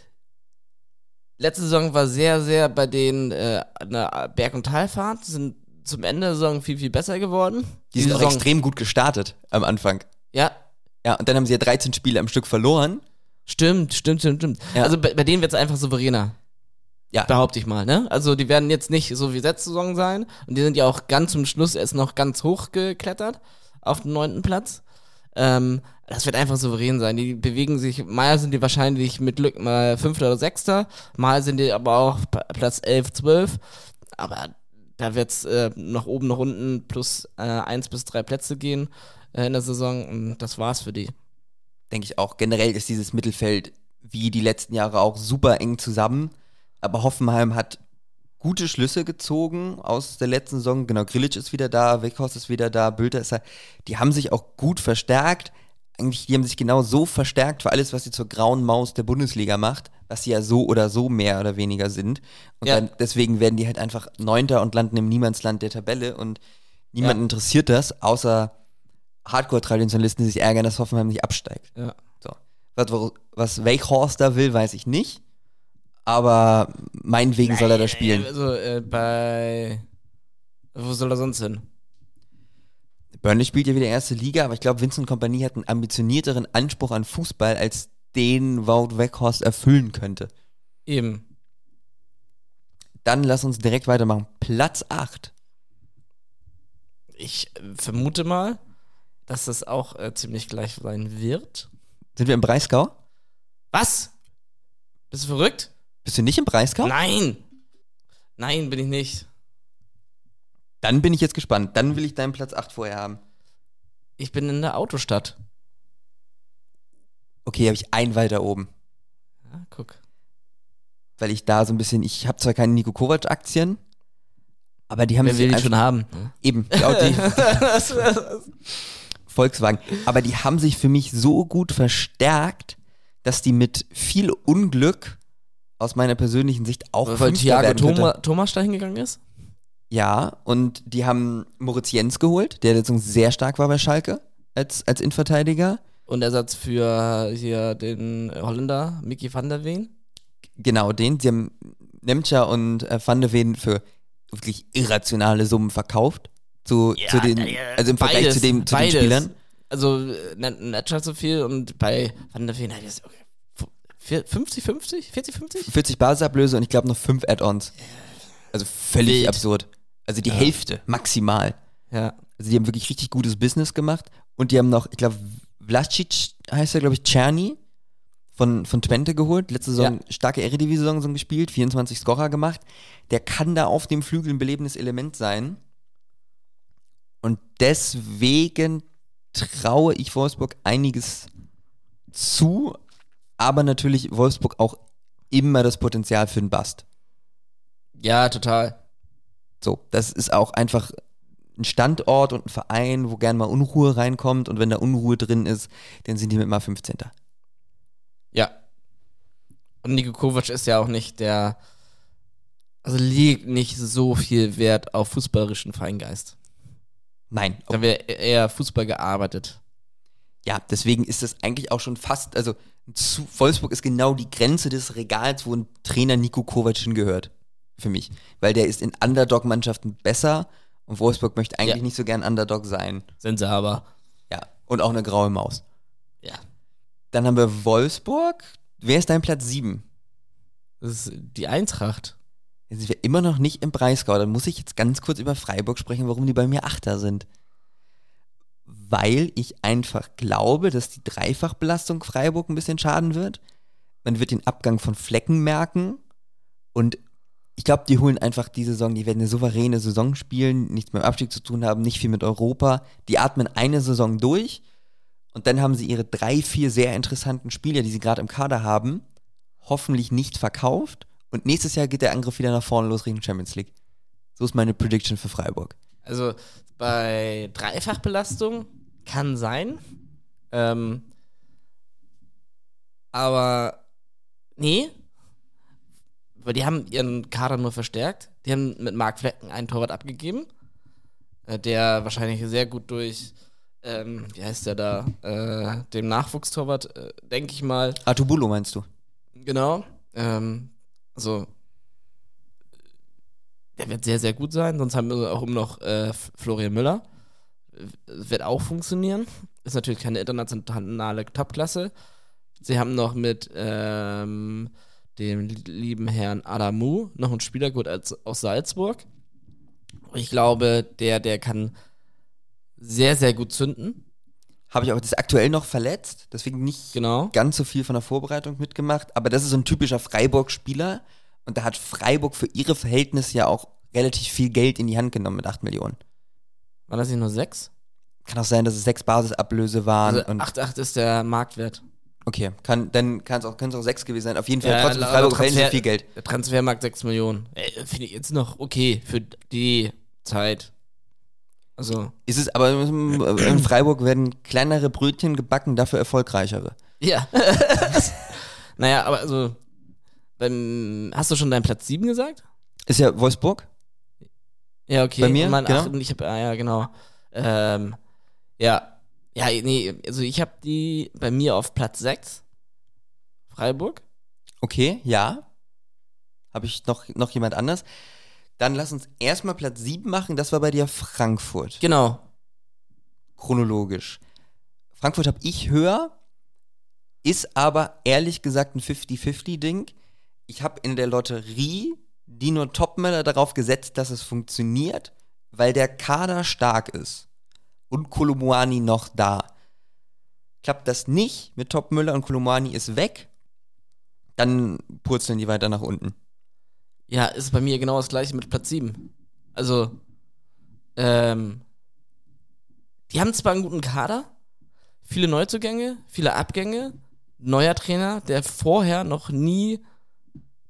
letzte Saison war sehr, sehr bei denen äh, eine Berg- und Talfahrt, sind zum Ende der Saison viel, viel besser geworden. Die sind auch Saison, extrem gut gestartet am Anfang. Ja, Ja, und dann haben sie ja dreizehn Spiele am Stück verloren. stimmt, stimmt, stimmt, stimmt. Ja. Also bei, bei denen wird es einfach souveräner. Ja. Behaupte ich mal, ne? Also die werden jetzt nicht so wie letzte Saison sein. Und die sind ja auch ganz zum Schluss erst noch ganz hoch geklettert auf den neunten Platz. Ähm, das wird einfach souverän sein. Die bewegen sich, mal sind die wahrscheinlich mit Glück mal Fünfter oder Sechster, mal sind die aber auch P- Platz elf, zwölf. Aber da wird es äh, nach oben, nach unten plus äh, eins bis drei Plätze gehen äh, in der Saison. Und das war's für die. Denke ich auch. Generell ist dieses Mittelfeld wie die letzten Jahre auch super eng zusammen. Aber Hoffenheim hat gute Schlüsse gezogen aus der letzten Saison. Genau, Grillitsch ist wieder da, Weghorst ist wieder da, Bülter ist da. Die haben sich auch gut verstärkt. Eigentlich, die haben sich genau so verstärkt für alles, was sie zur grauen Maus der Bundesliga macht, was sie ja so oder so mehr oder weniger sind. Und Ja. dann, deswegen werden die halt einfach Neunter und landen im Niemandsland der Tabelle und niemand Ja. interessiert das, außer Hardcore-Traditionalisten, die sich ärgern, dass Hoffenheim nicht absteigt. Ja. So. Was, was Weghorst da will, weiß ich nicht. Aber meinetwegen soll er da spielen. Also äh, bei. Wo soll er sonst hin? Burnley spielt ja wieder erste Liga, aber ich glaube, Vincent Kompany hat einen ambitionierteren Anspruch an Fußball, als den Wout Weghorst erfüllen könnte. Eben. Dann lass uns direkt weitermachen. Platz acht. Ich äh, vermute mal, dass das auch äh, ziemlich gleich sein wird. Sind wir im Breisgau? Was? Bist du verrückt? Bist du nicht im Breisgau? Nein! Nein, bin ich nicht. Dann bin ich jetzt gespannt. Dann will ich deinen Platz acht vorher haben. Ich bin in der Autostadt. Okay, habe ich einen weiter oben. Ja, guck. weil ich da so ein bisschen, ich habe zwar keine Nico Kovac-Aktien, aber die haben Wer will die einfach- schon haben? Eben, die Audi, Volkswagen. Aber die haben sich für mich so gut verstärkt, dass die mit viel Unglück aus meiner persönlichen Sicht auch Weil Fünfter Thiago werden könnte. Thoma, Thomas da hingegangen ist? Ja, und die haben Moritz Jens geholt, der jetzt sehr stark war bei Schalke als, als Innenverteidiger. Und Ersatz für hier den Holländer, Mickey van der Veen? Genau, den. Sie haben Nemtscher und äh, Van de Ven für wirklich irrationale Summen verkauft. Zu, Ja, zu den, äh, also im Vergleich beides, zu, dem, zu den beides. Spielern. Also Netsch hat so viel und bei Van der Veen hat es fünfzig fünfzig? vierzig fünfzig? vierzig Basisablöse und ich glaube noch fünf Add-ons. Also völlig Wild. absurd. Also die Ja. Hälfte maximal. Ja. Also die haben wirklich richtig gutes Business gemacht. Und die haben noch, ich glaube, Vlasic heißt er, glaube ich, Czerny von, von Twente geholt. Letzte Saison Ja. starke Eredivisie-Saison gespielt, vierundzwanzig Scorer gemacht. Der kann da auf dem Flügel ein belebendes Element sein. Und deswegen traue ich Wolfsburg einiges zu, aber natürlich Wolfsburg auch immer das Potenzial für einen Bust. Ja, total. So, das ist auch einfach ein Standort und ein Verein, wo gern mal Unruhe reinkommt und wenn da Unruhe drin ist, dann sind die mit mal fünfzehnter. Ja. Und Niko Kovac ist ja auch nicht der, also legt nicht so viel Wert auf fußballerischen Feingeist. Nein, Da wäre eher Fußball gearbeitet. ja, deswegen ist das eigentlich auch schon fast, also zu, Wolfsburg ist genau die Grenze des Regals, wo ein Trainer Niko Kovac hingehört, für mich. Weil der ist in Underdog-Mannschaften besser und Wolfsburg möchte eigentlich Ja. nicht so gern Underdog sein. Sind sie aber. Ja, und auch eine graue Maus. Ja. Dann haben wir Wolfsburg. Wer ist dein Platz sieben? Das ist die Eintracht. Jetzt sind wir immer noch nicht im Breisgau. Dann muss ich jetzt ganz kurz über Freiburg sprechen, warum die bei mir Achter sind. Weil ich einfach glaube, dass die Dreifachbelastung Freiburg ein bisschen schaden wird. Man wird den Abgang von Flecken merken. Und ich glaube, die holen einfach die Saison, die werden eine souveräne Saison spielen, nichts mit dem Abstieg zu tun haben, nicht viel mit Europa. Die atmen eine Saison durch und dann haben sie ihre drei, vier sehr interessanten Spieler, die sie gerade im Kader haben, hoffentlich nicht verkauft. Und nächstes Jahr geht der Angriff wieder nach vorne los Richtung Champions League. So ist meine Prediction für Freiburg. Also bei Dreifachbelastung kann sein. Ähm, aber nee. Weil die haben ihren Kader nur verstärkt. Die haben mit Marc Flecken einen Torwart abgegeben, äh, der wahrscheinlich sehr gut durch, ähm, wie heißt der da, äh, dem Nachwuchstorwart, äh, denke ich mal. Artubulo meinst du? Genau. Ähm, also der wird sehr, sehr gut sein. Sonst haben wir auch immer noch äh, Florian Müller. Wird auch funktionieren. Ist natürlich keine internationale Topklasse. Sie haben noch mit ähm, dem lieben Herrn Adamu noch einen Spieler gut als, aus Salzburg. Ich glaube, der, der kann sehr, sehr gut zünden. Habe ich auch das aktuell noch verletzt, deswegen nicht Genau. ganz so viel von der Vorbereitung mitgemacht. Aber das ist so ein typischer Freiburg-Spieler. Und da hat Freiburg für ihre Verhältnisse ja auch relativ viel Geld in die Hand genommen mit acht Millionen. Waren das nicht nur sechs? Kann auch sein, dass es sechs Basisablöse waren. Also und acht Komma acht ist der Marktwert. okay, kann, dann kann es auch, kann's auch sechs gewesen sein. Auf jeden Fall Ja, trotzdem laut Freiburg Transfer- Verhältnisse viel Geld. Der Transfermarkt sechs Millionen. Ey, finde ich jetzt noch okay für die Zeit. Also, Ist es, aber in Freiburg werden kleinere Brötchen gebacken, dafür erfolgreichere. ja. Naja, aber also, beim, hast du schon deinen Platz sieben gesagt? Ist ja Wolfsburg? Ja, okay. Bei mir, Und mein genau. acht, ich hab, ah, ja, genau. Ähm, ja. Ja, nee, also ich habe die bei mir auf Platz sechs. Freiburg. Okay, ja. Habe ich noch, noch jemand anders? Dann lass uns erstmal Platz sieben machen. Das war bei dir Frankfurt. Genau. Chronologisch. Frankfurt habe ich höher, ist aber ehrlich gesagt ein fünfzig fünfzig Ding. Ich habe in der Lotterie Dino Topmöller darauf gesetzt, dass es funktioniert, weil der Kader stark ist und Kolomuani noch da. Klappt das nicht mit Topmöller und Kolomuani ist weg, dann purzeln die weiter nach unten. Ja, ist bei mir genau das gleiche mit Platz sieben. Also, ähm, die haben zwar einen guten Kader, viele Neuzugänge, viele Abgänge, neuer Trainer, der vorher noch nie,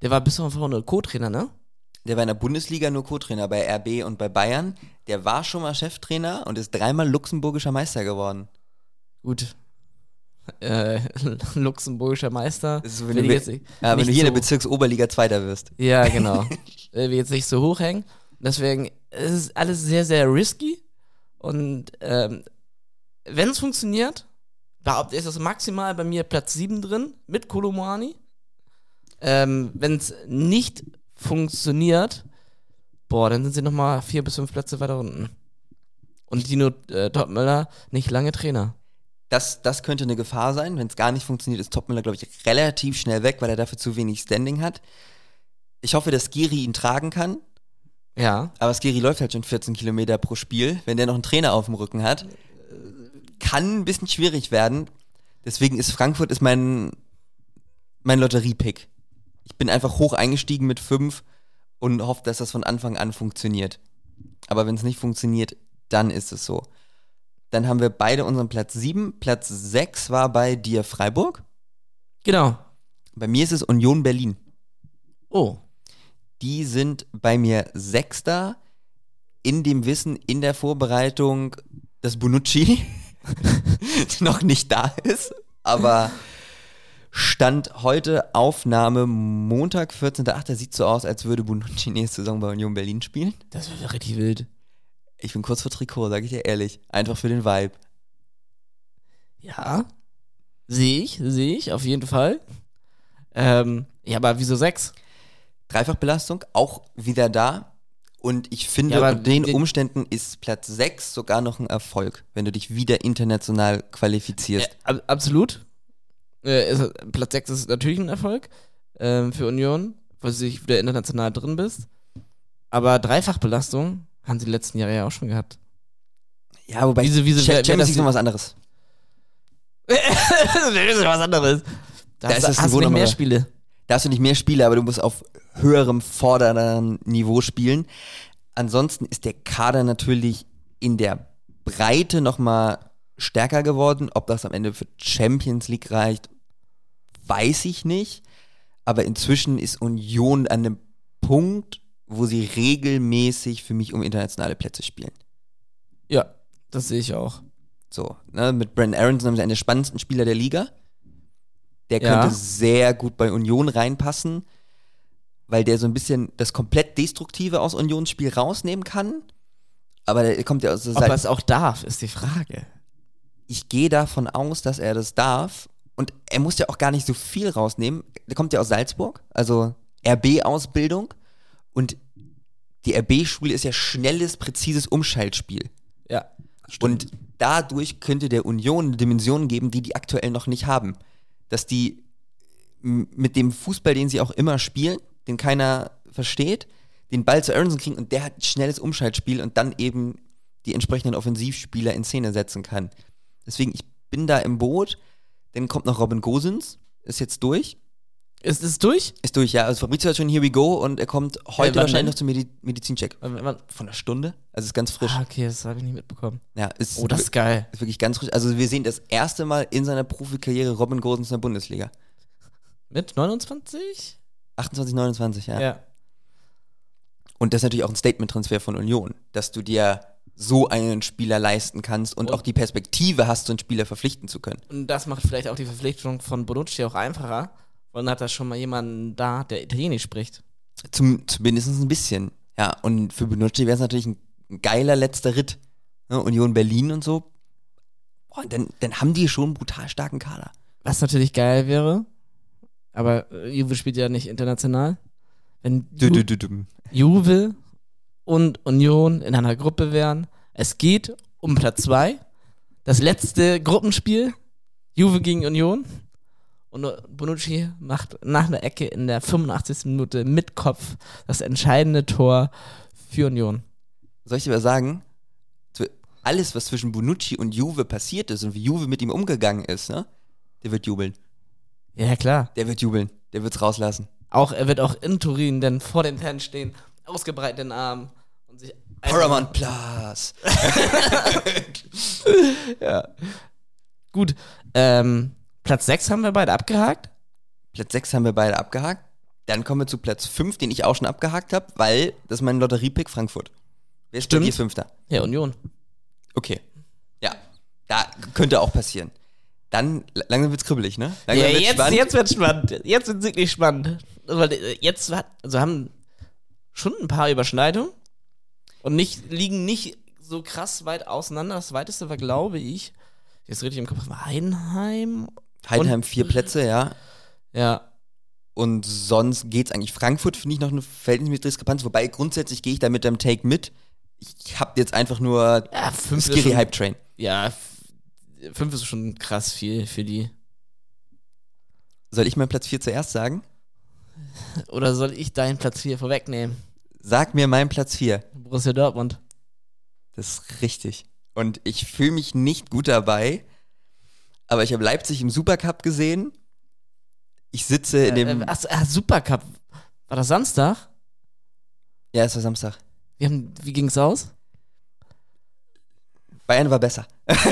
Der war bis vorne Co-Trainer, ne? Der war in der Bundesliga nur Co-Trainer bei R B und bei Bayern. Der war schon mal Cheftrainer und ist dreimal luxemburgischer Meister geworden. Gut. Äh, luxemburgischer Meister. Das ist, wenn Will du, ich jetzt nicht- ja, wenn nicht du hier in der so- Bezirksoberliga Zweiter wirst. Ja, genau. Äh, will jetzt nicht so hochhängen. Deswegen es ist alles sehr, sehr risky. Und ähm, wenn es funktioniert, behaupte ist das maximal bei mir Platz sieben drin mit Kolomoani. Ähm, wenn es nicht funktioniert, boah, dann sind sie nochmal vier bis fünf Plätze weiter unten. Und Dino äh, Topmöller nicht lange Trainer. Das, das könnte eine Gefahr sein. Wenn es gar nicht funktioniert, ist Topmüller, glaube ich, relativ schnell weg, weil er dafür zu wenig Standing hat. Ich hoffe, dass Skiri ihn tragen kann. Ja. Aber Skiri läuft halt schon vierzehn Kilometer pro Spiel. Wenn der noch einen Trainer auf dem Rücken hat, kann ein bisschen schwierig werden. Deswegen ist Frankfurt ist mein, mein Lotteriepick. Ich bin einfach hoch eingestiegen mit fünf und hoffe, dass das von Anfang an funktioniert. Aber wenn es nicht funktioniert, dann ist es so. Dann haben wir beide unseren Platz sieben. Platz sechs war bei dir Freiburg. Genau. Bei mir ist es Union Berlin. Oh. Die sind bei mir Sechster in dem Wissen, in der Vorbereitung, dass Bonucci noch nicht da ist. Aber Stand heute, Aufnahme, Montag, vierzehnter achter Sieht so aus, als würde Bonucci nächste Saison bei Union Berlin spielen. Das wäre richtig wild. Ich bin kurz vor Trikot, sage ich dir ehrlich. Einfach für den Vibe. Ja. Sehe ich, sehe ich, auf jeden Fall. Ähm, ja, aber wieso sechs? Dreifachbelastung, auch wieder da. Und ich finde, Ja, aber unter den den- Umständen ist Platz sechs sogar noch ein Erfolg, wenn du dich wieder international qualifizierst. Äh, ab- absolut. Äh, ist, Platz sechs ist natürlich ein Erfolg ähm, für Union, weil du dich wieder international drin bist. Aber Dreifachbelastung haben sie die letzten Jahre ja auch schon gehabt. Ja, wobei Wieso- wieso- Cha- wer- wer Champions das League ist noch was anderes. Das ist was anderes. Da, Da hast, ist das hast Niveau du nicht noch mehr mal- Spiele. Da hast du nicht mehr Spiele, aber du musst auf höherem, forderndem Niveau spielen. Ansonsten ist der Kader natürlich in der Breite nochmal stärker geworden. Ob das am Ende für Champions League reicht, weiß ich nicht. Aber inzwischen ist Union an einem Punkt, wo sie regelmäßig für mich um internationale Plätze spielen. Ja, das sehe ich auch. So, ne, mit Brandon Aronson haben sie einen der spannendsten Spieler der Liga. Der Ja. könnte sehr gut bei Union reinpassen, weil der so ein bisschen das komplett Destruktive aus Unionsspiel rausnehmen kann. Aber der kommt ja aus der Ob er Seite. es auch darf, ist die Frage. Ich gehe davon aus, dass er das darf. Und er muss ja auch gar nicht so viel rausnehmen. Der kommt ja aus Salzburg, also R B-Ausbildung. Und die R B-Schule ist ja schnelles, präzises Umschaltspiel. Ja. Und dadurch könnte der Union eine Dimension geben, die die aktuell noch nicht haben. Dass die m- mit dem Fußball, den sie auch immer spielen, den keiner versteht, den Ball zu Aronson kriegen und der hat ein schnelles Umschaltspiel und dann eben die entsprechenden Offensivspieler in Szene setzen kann. Deswegen, ich bin da im Boot. Dann kommt noch Robin Gosens, ist jetzt durch. Ist es durch? Ist durch, ja. Also Fabrizio hat schon Here we go und er kommt heute wann wahrscheinlich denn? noch zum Medi- Medizincheck. Wann- wann- Von einer Stunde. Also ist ganz frisch. Ah, okay, das habe ich nicht mitbekommen. Ja, ist Oh, das ist geil. Ist wirklich ganz frisch. Also wir sehen das erste Mal in seiner Profikarriere Robin Gosens in der Bundesliga. Mit neunundzwanzig? achtundzwanzig, neunundzwanzig, ja. Ja. Und das ist natürlich auch ein Statement-Transfer von Union, dass du dir so einen Spieler leisten kannst und, Und- auch die Perspektive hast, so einen Spieler verpflichten zu können. Und das macht vielleicht auch die Verpflichtung von Bonucci auch einfacher, weil dann hat er schon mal jemanden da, der Italienisch spricht. Zum, zumindest ein bisschen. Ja, und für Bonucci wäre es natürlich ein, ein geiler letzter Ritt. Ne, Union Berlin und so. Boah, dann, dann haben die schon einen brutal starken Kader. Was natürlich geil wäre, aber äh, Juve spielt ja nicht international. Wenn Dü, Ju dü, dü, dü. Juve und Union in einer Gruppe wären, es geht um Platz zwei, das letzte Gruppenspiel, Juve gegen Union. Und Bonucci macht nach einer Ecke in der fünfundachtzigsten Minute mit Kopf das entscheidende Tor für Union. Soll ich dir was sagen? Zu- Alles, was zwischen Bonucci und Juve passiert ist und wie Juve mit ihm umgegangen ist, ne? Der wird jubeln. Ja, klar. Der wird jubeln. Der wird's rauslassen. Auch, er wird auch in Turin dann vor den Fans stehen, ausgebreitet den Arm und sich Paramount Plus. Ja. Gut. Ähm, Platz sechs haben wir beide abgehakt. Platz sechs haben wir beide abgehakt. Dann kommen wir zu Platz fünf, den ich auch schon abgehakt habe, weil das ist mein Lotteriepick Frankfurt. Wer ist bei Stimmt. dir Fünfter? Ja, Union. Okay. Ja, da könnte auch passieren. Dann, langsam wird's kribbelig, ne? Langsam Ja, wird's jetzt, spannend. jetzt wird's spannend. Jetzt wird's wirklich spannend. Weil äh, jetzt hat, also haben schon ein paar Überschneidungen und nicht, liegen nicht so krass weit auseinander. Das weiteste war, glaube ich, jetzt richtig im Kopf, war Heidenheim. Heidenheim und- vier Plätze, ja. Ja. Und sonst geht's eigentlich. Frankfurt finde ich noch eine verhältnismäßige Diskrepanz, wobei grundsätzlich gehe ich da mit deinem Take mit. Ich hab jetzt einfach nur Ja, fünf ist Skiri schon, Hype Train. ja, f- fünf ist schon krass viel für die. Soll ich meinen Platz vier zuerst sagen? Oder soll ich deinen Platz vier vorwegnehmen? Sag mir meinen Platz vier. Borussia Dortmund. Das ist richtig. Und ich fühle mich nicht gut dabei, aber ich habe Leipzig im Supercup gesehen. Ich sitze in dem. Äh, ach, ah, Supercup. War das Samstag? Ja, es war Samstag. Wir haben, wie ging's aus? Bayern war besser.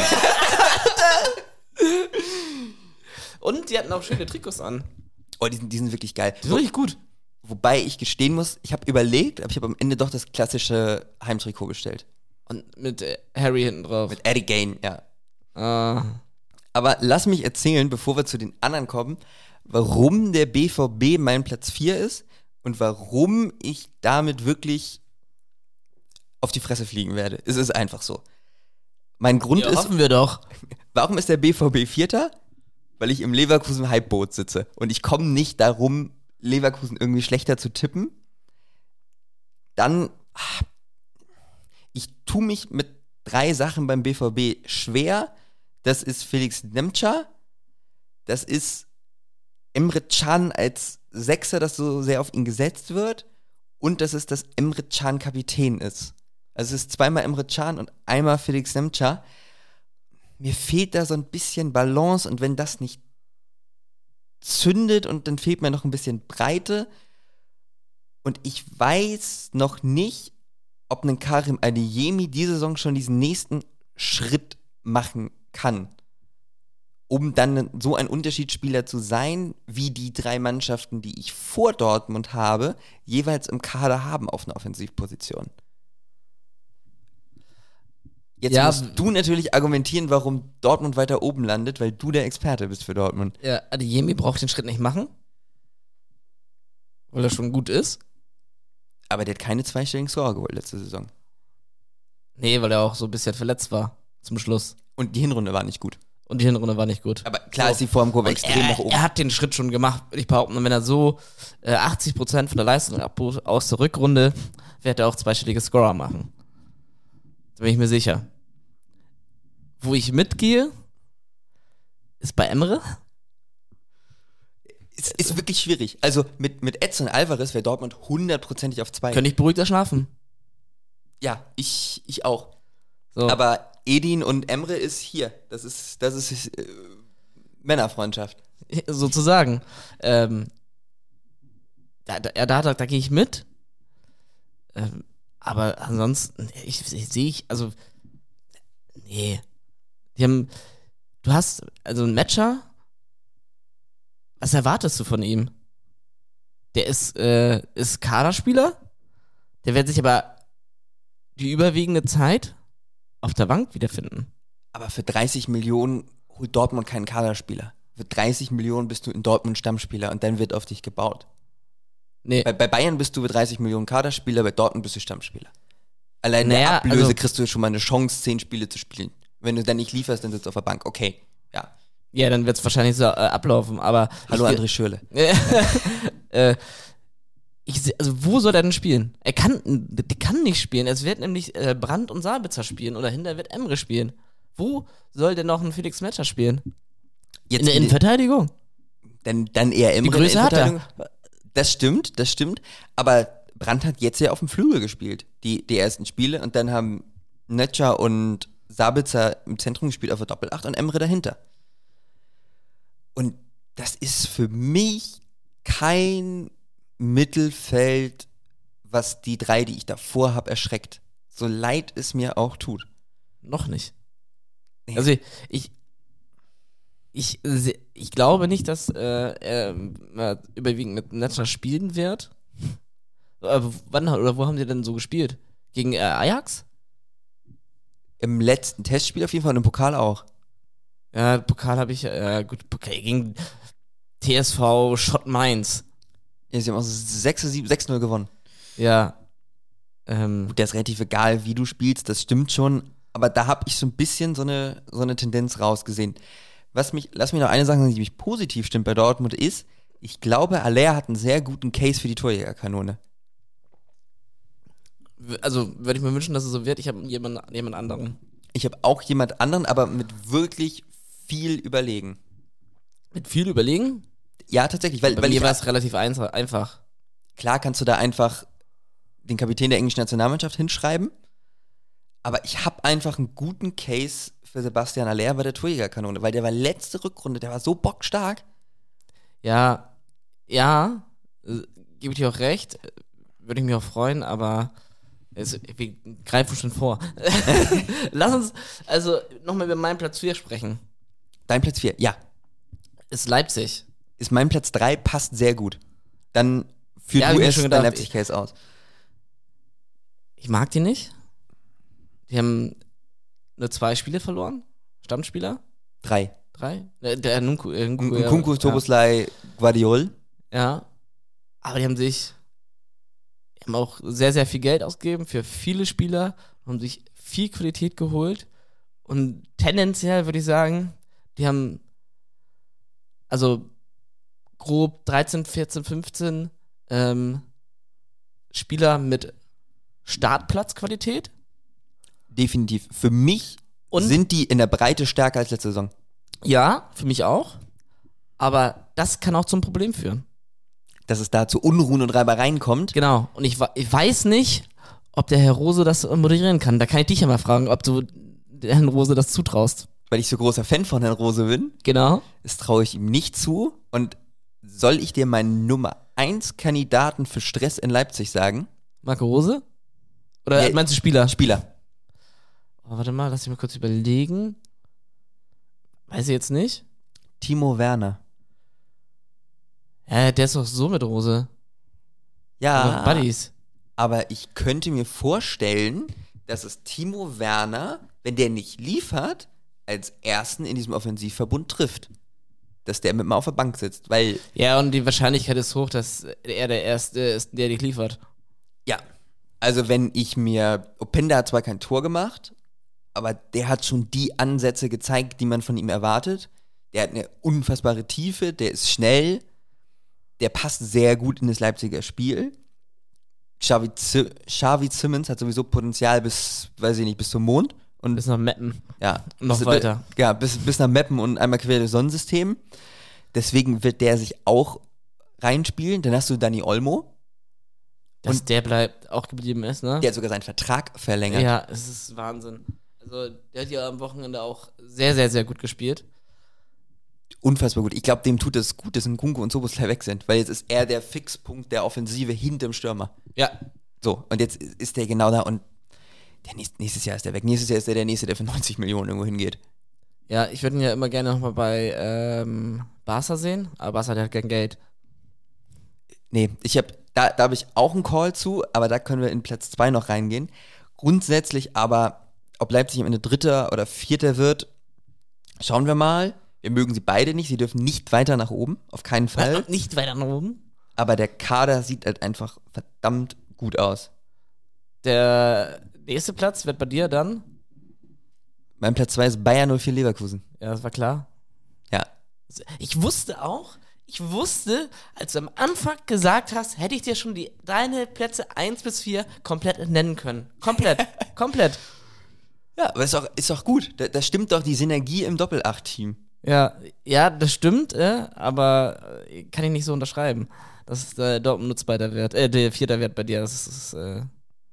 Und die hatten auch schöne Trikots an. Oh, die sind, die sind wirklich geil. Die sind richtig gut. Wobei ich gestehen muss, ich habe überlegt, aber ich habe am Ende doch das klassische Heimtrikot bestellt. Und mit äh, Harry hinten drauf. Mit Eddie Gain, ja. Ah. Aber lass mich erzählen, bevor wir zu den anderen kommen, warum der B V B mein Platz vier ist und warum ich damit wirklich auf die Fresse fliegen werde. Es ist einfach so. Mein Grund Ja, ist, hoffen wir doch. warum ist der B V B Vierter? Weil ich im Leverkusen-Hypeboot sitze. Und ich komme nicht darum, Leverkusen irgendwie schlechter zu tippen. Dann, ah, ich tue mich mit drei Sachen beim B V B schwer. Das ist Felix Nemca. Das ist Emre Can als Sechser, das so sehr auf ihn gesetzt wird. Und das ist, dass Emre Can Kapitän ist. Also es ist zweimal Emre Can und einmal Felix Nemca. Mir fehlt da so ein bisschen Balance und wenn das nicht zündet und dann fehlt mir noch ein bisschen Breite und ich weiß noch nicht, ob ein Karim Adeyemi diese Saison schon diesen nächsten Schritt machen kann, um dann so ein Unterschiedsspieler zu sein, wie die drei Mannschaften, die ich vor Dortmund habe, jeweils im Kader haben auf einer Offensivposition. Jetzt Ja, musst du natürlich argumentieren, warum Dortmund weiter oben landet, weil du der Experte bist für Dortmund. Ja, Adeyemi braucht den Schritt nicht machen. Weil er schon gut ist. Aber der hat keine zweistelligen Score geholt letzte Saison. Nee, weil er auch so ein bisschen verletzt war. Zum Schluss. Und die Hinrunde war nicht gut. Und die Hinrunde war nicht gut. Aber klar So. ist die Formkurve Und extrem er, nach oben. er hat den Schritt schon gemacht, würde ich behaupten. Und wenn er so äh, achtzig Prozent von der Leistung abruft aus der Rückrunde, wird er auch zweistellige Scorer machen. Da bin ich mir sicher. Wo ich mitgehe, ist bei Emre. Es ist wirklich schwierig. Also mit, mit Edson Alvarez wäre Dortmund hundertprozentig auf zwei. Könnte ich beruhigter schlafen. Ja, ich, ich auch. So. Aber Edin und Emre ist hier. Das ist, das ist äh, Männerfreundschaft. Sozusagen. Ähm, da, da, da, da, da gehe ich mit. Ähm, aber ansonsten, ich, ich sehe ich, also, nee. Die haben, du hast, also ein Matcher, was erwartest du von ihm? Der ist, äh, ist Kaderspieler, der wird sich aber die überwiegende Zeit auf der Bank wiederfinden. Aber für dreißig Millionen holt Dortmund keinen Kaderspieler. Für dreißig Millionen bist du in Dortmund Stammspieler und dann wird auf dich gebaut. Nee, Bei, bei Bayern bist du für dreißig Millionen Kaderspieler, bei Dortmund bist du Stammspieler. Allein Naja, der Ablöse also- kriegst du schon mal eine Chance, zehn Spiele zu spielen. Wenn du dann nicht lieferst, dann sitzt du auf der Bank. Okay, ja. ja, dann wird es wahrscheinlich so äh, ablaufen, aber. Hallo ich, André Schürrle. äh, ich, seh- also wo soll er denn spielen? Er kann, der kann nicht spielen. Es wird nämlich äh, Brandt und Sabitzer spielen oder hinter wird Emre spielen. Wo soll denn noch ein Felix Metscher spielen? Jetzt In der Innenverteidigung. Dann, dann eher Emre. Die Größe in der hat er. Innenverteidigung. Das stimmt, das stimmt. Aber Brandt hat jetzt ja auf dem Flügel gespielt, die, die ersten Spiele. Und dann haben Netscher und Sabitzer im Zentrum gespielt auf der Doppelacht und Emre dahinter. Und das ist für mich kein Mittelfeld, was die drei, die ich davor habe, erschreckt. So leid es mir auch tut. Noch nicht. Nee. Also ich, ich Ich, se- ich glaube nicht, dass äh, er äh, überwiegend mit Netscher spielen wird. Äh, wann oder wo haben die denn so gespielt? Gegen äh, Ajax? Im letzten Testspiel auf jeden Fall und im Pokal auch. Ja, Pokal habe ich, äh, gut, Pokal gegen T S V Schott Mainz. Ja, sie haben auch sechs null gewonnen. Ja. Ähm, Gut, der ist relativ egal, wie du spielst, das stimmt schon. Aber da habe ich so ein bisschen so eine, so eine Tendenz rausgesehen. Was mich, lass mich noch eine sagen, die mich positiv stimmt bei Dortmund ist, ich glaube, Aller hat einen sehr guten Case für die Torjägerkanone. also würde ich mir wünschen, dass es so wird. Ich habe jemanden, jemand anderen. Ich habe auch jemand anderen, aber mit wirklich viel Überlegen. Mit viel Überlegen? Ja, tatsächlich, weil, Bei weil mir ich, war es relativ eintra- einfach. klar kannst du da einfach den Kapitän der englischen Nationalmannschaft hinschreiben, aber ich habe einfach einen guten Case für Sebastian Aller bei der Torjägerkanone, weil der war letzte Rückrunde, der war so bockstark. Ja, ja, äh, gebe ich dir auch recht. äh, Würde ich mich auch freuen, aber es, wir greifen schon vor. Lass uns also nochmal über meinen Platz vier sprechen. Dein Platz vier, ja. Ist Leipzig. Ist mein Platz drei, passt sehr gut. Dann führ Ja, hab du ich mir es schon dein gedacht. Leipzig-Case aus. Ich mag die nicht. Die haben nur zwei Spiele verloren. Stammspieler. Drei. Drei. Äh, Der Nkunku, äh, Nkunku, ja. Nkunku, Toboslai, Guardiol. Ja. Aber die haben sich, die haben auch sehr, sehr viel Geld ausgegeben für viele Spieler, haben sich viel Qualität geholt und tendenziell würde ich sagen, die haben also grob dreizehn, vierzehn, fünfzehn ähm, Spieler mit Startplatzqualität. Definitiv. Für mich Und sind die in der Breite stärker als letzte Saison. ja, für mich auch. Aber das kann auch zum Problem führen. Dass es da zu Unruhen und Reibereien kommt. Genau. Und ich, ich weiß nicht, ob der Herr Rose das moderieren kann. Da kann ich dich ja mal fragen, ob du Herrn Rose das zutraust. Weil ich so großer Fan von Herrn Rose bin. Genau. Das traue ich ihm nicht zu. Und soll ich dir meinen Nummer eins Kandidaten für Stress in Leipzig sagen? Marco Rose? Oder Nee. meinst du Spieler? Spieler. Oh, warte mal, lass mich mal kurz überlegen. Weiß ich jetzt nicht. Timo Werner. Ja, der ist doch so mit Rose. Ja, Buddies. aber ich könnte mir vorstellen, dass es Timo Werner, wenn der nicht liefert, als ersten in diesem Offensivverbund trifft. Dass der mit mal auf der Bank sitzt, weil, Ja, und die Wahrscheinlichkeit ist hoch, dass er der Erste ist, der dich liefert. ja, also wenn ich mir, Openda hat zwar kein Tor gemacht, aber der hat schon die Ansätze gezeigt, die man von ihm erwartet. Der hat eine unfassbare Tiefe, der ist schnell, der passt sehr gut in das Leipziger Spiel. Xavi, Z- Xavi Simmons hat sowieso Potenzial bis, weiß ich nicht, bis zum Mond. Und Bis nach Meppen. ja, Noch bis, weiter. Ja, bis, bis nach Meppen und einmal quer durchs Sonnensystem. Deswegen wird der sich auch reinspielen. Dann hast du Dani Olmo, Dass Und- der bleibt, auch geblieben ist, ne? der hat sogar seinen Vertrag verlängert. Ja, es ist Wahnsinn. Also, der hat ja am Wochenende auch sehr, sehr, sehr gut gespielt. Unfassbar gut. Ich glaube, dem tut es gut, dass Nkunku und Soboslai weg sind, weil jetzt ist er der Fixpunkt der Offensive hinterm Stürmer. Ja. So, und jetzt ist der genau da und der nächst, nächstes Jahr ist der weg. Nächstes Jahr ist der der Nächste, der für neunzig Millionen irgendwo hingeht. Ja, ich würde ihn ja immer gerne nochmal bei ähm, Barca sehen, aber Barca hat halt kein Geld. Nee, ich habe da, da habe ich auch einen Call zu, aber da können wir in Platz zwei noch reingehen. Grundsätzlich aber, ob Leipzig am Ende Dritter oder Vierter wird, schauen wir mal. Wir mögen sie beide nicht, sie dürfen nicht weiter nach oben, auf keinen Fall. Nicht weiter nach oben. Aber der Kader sieht halt einfach verdammt gut aus. Der nächste Platz wird bei dir dann. Mein Platz zwei ist Bayern null vier Leverkusen. Ja, das war klar. Ja. Ich wusste auch, ich wusste, als du am Anfang gesagt hast, hätte ich dir schon die, deine Plätze eins bis vier komplett nennen können. Komplett. Komplett. Ja, aber ist auch, ist auch gut. Da, da stimmt doch die Synergie im Doppel-Acht-Team. Ja, ja, das stimmt, äh, aber äh, kann ich nicht so unterschreiben. Das ist der Dortmund nur zweiter Wert, äh, der vierter Wert bei dir. Das ist, ist äh,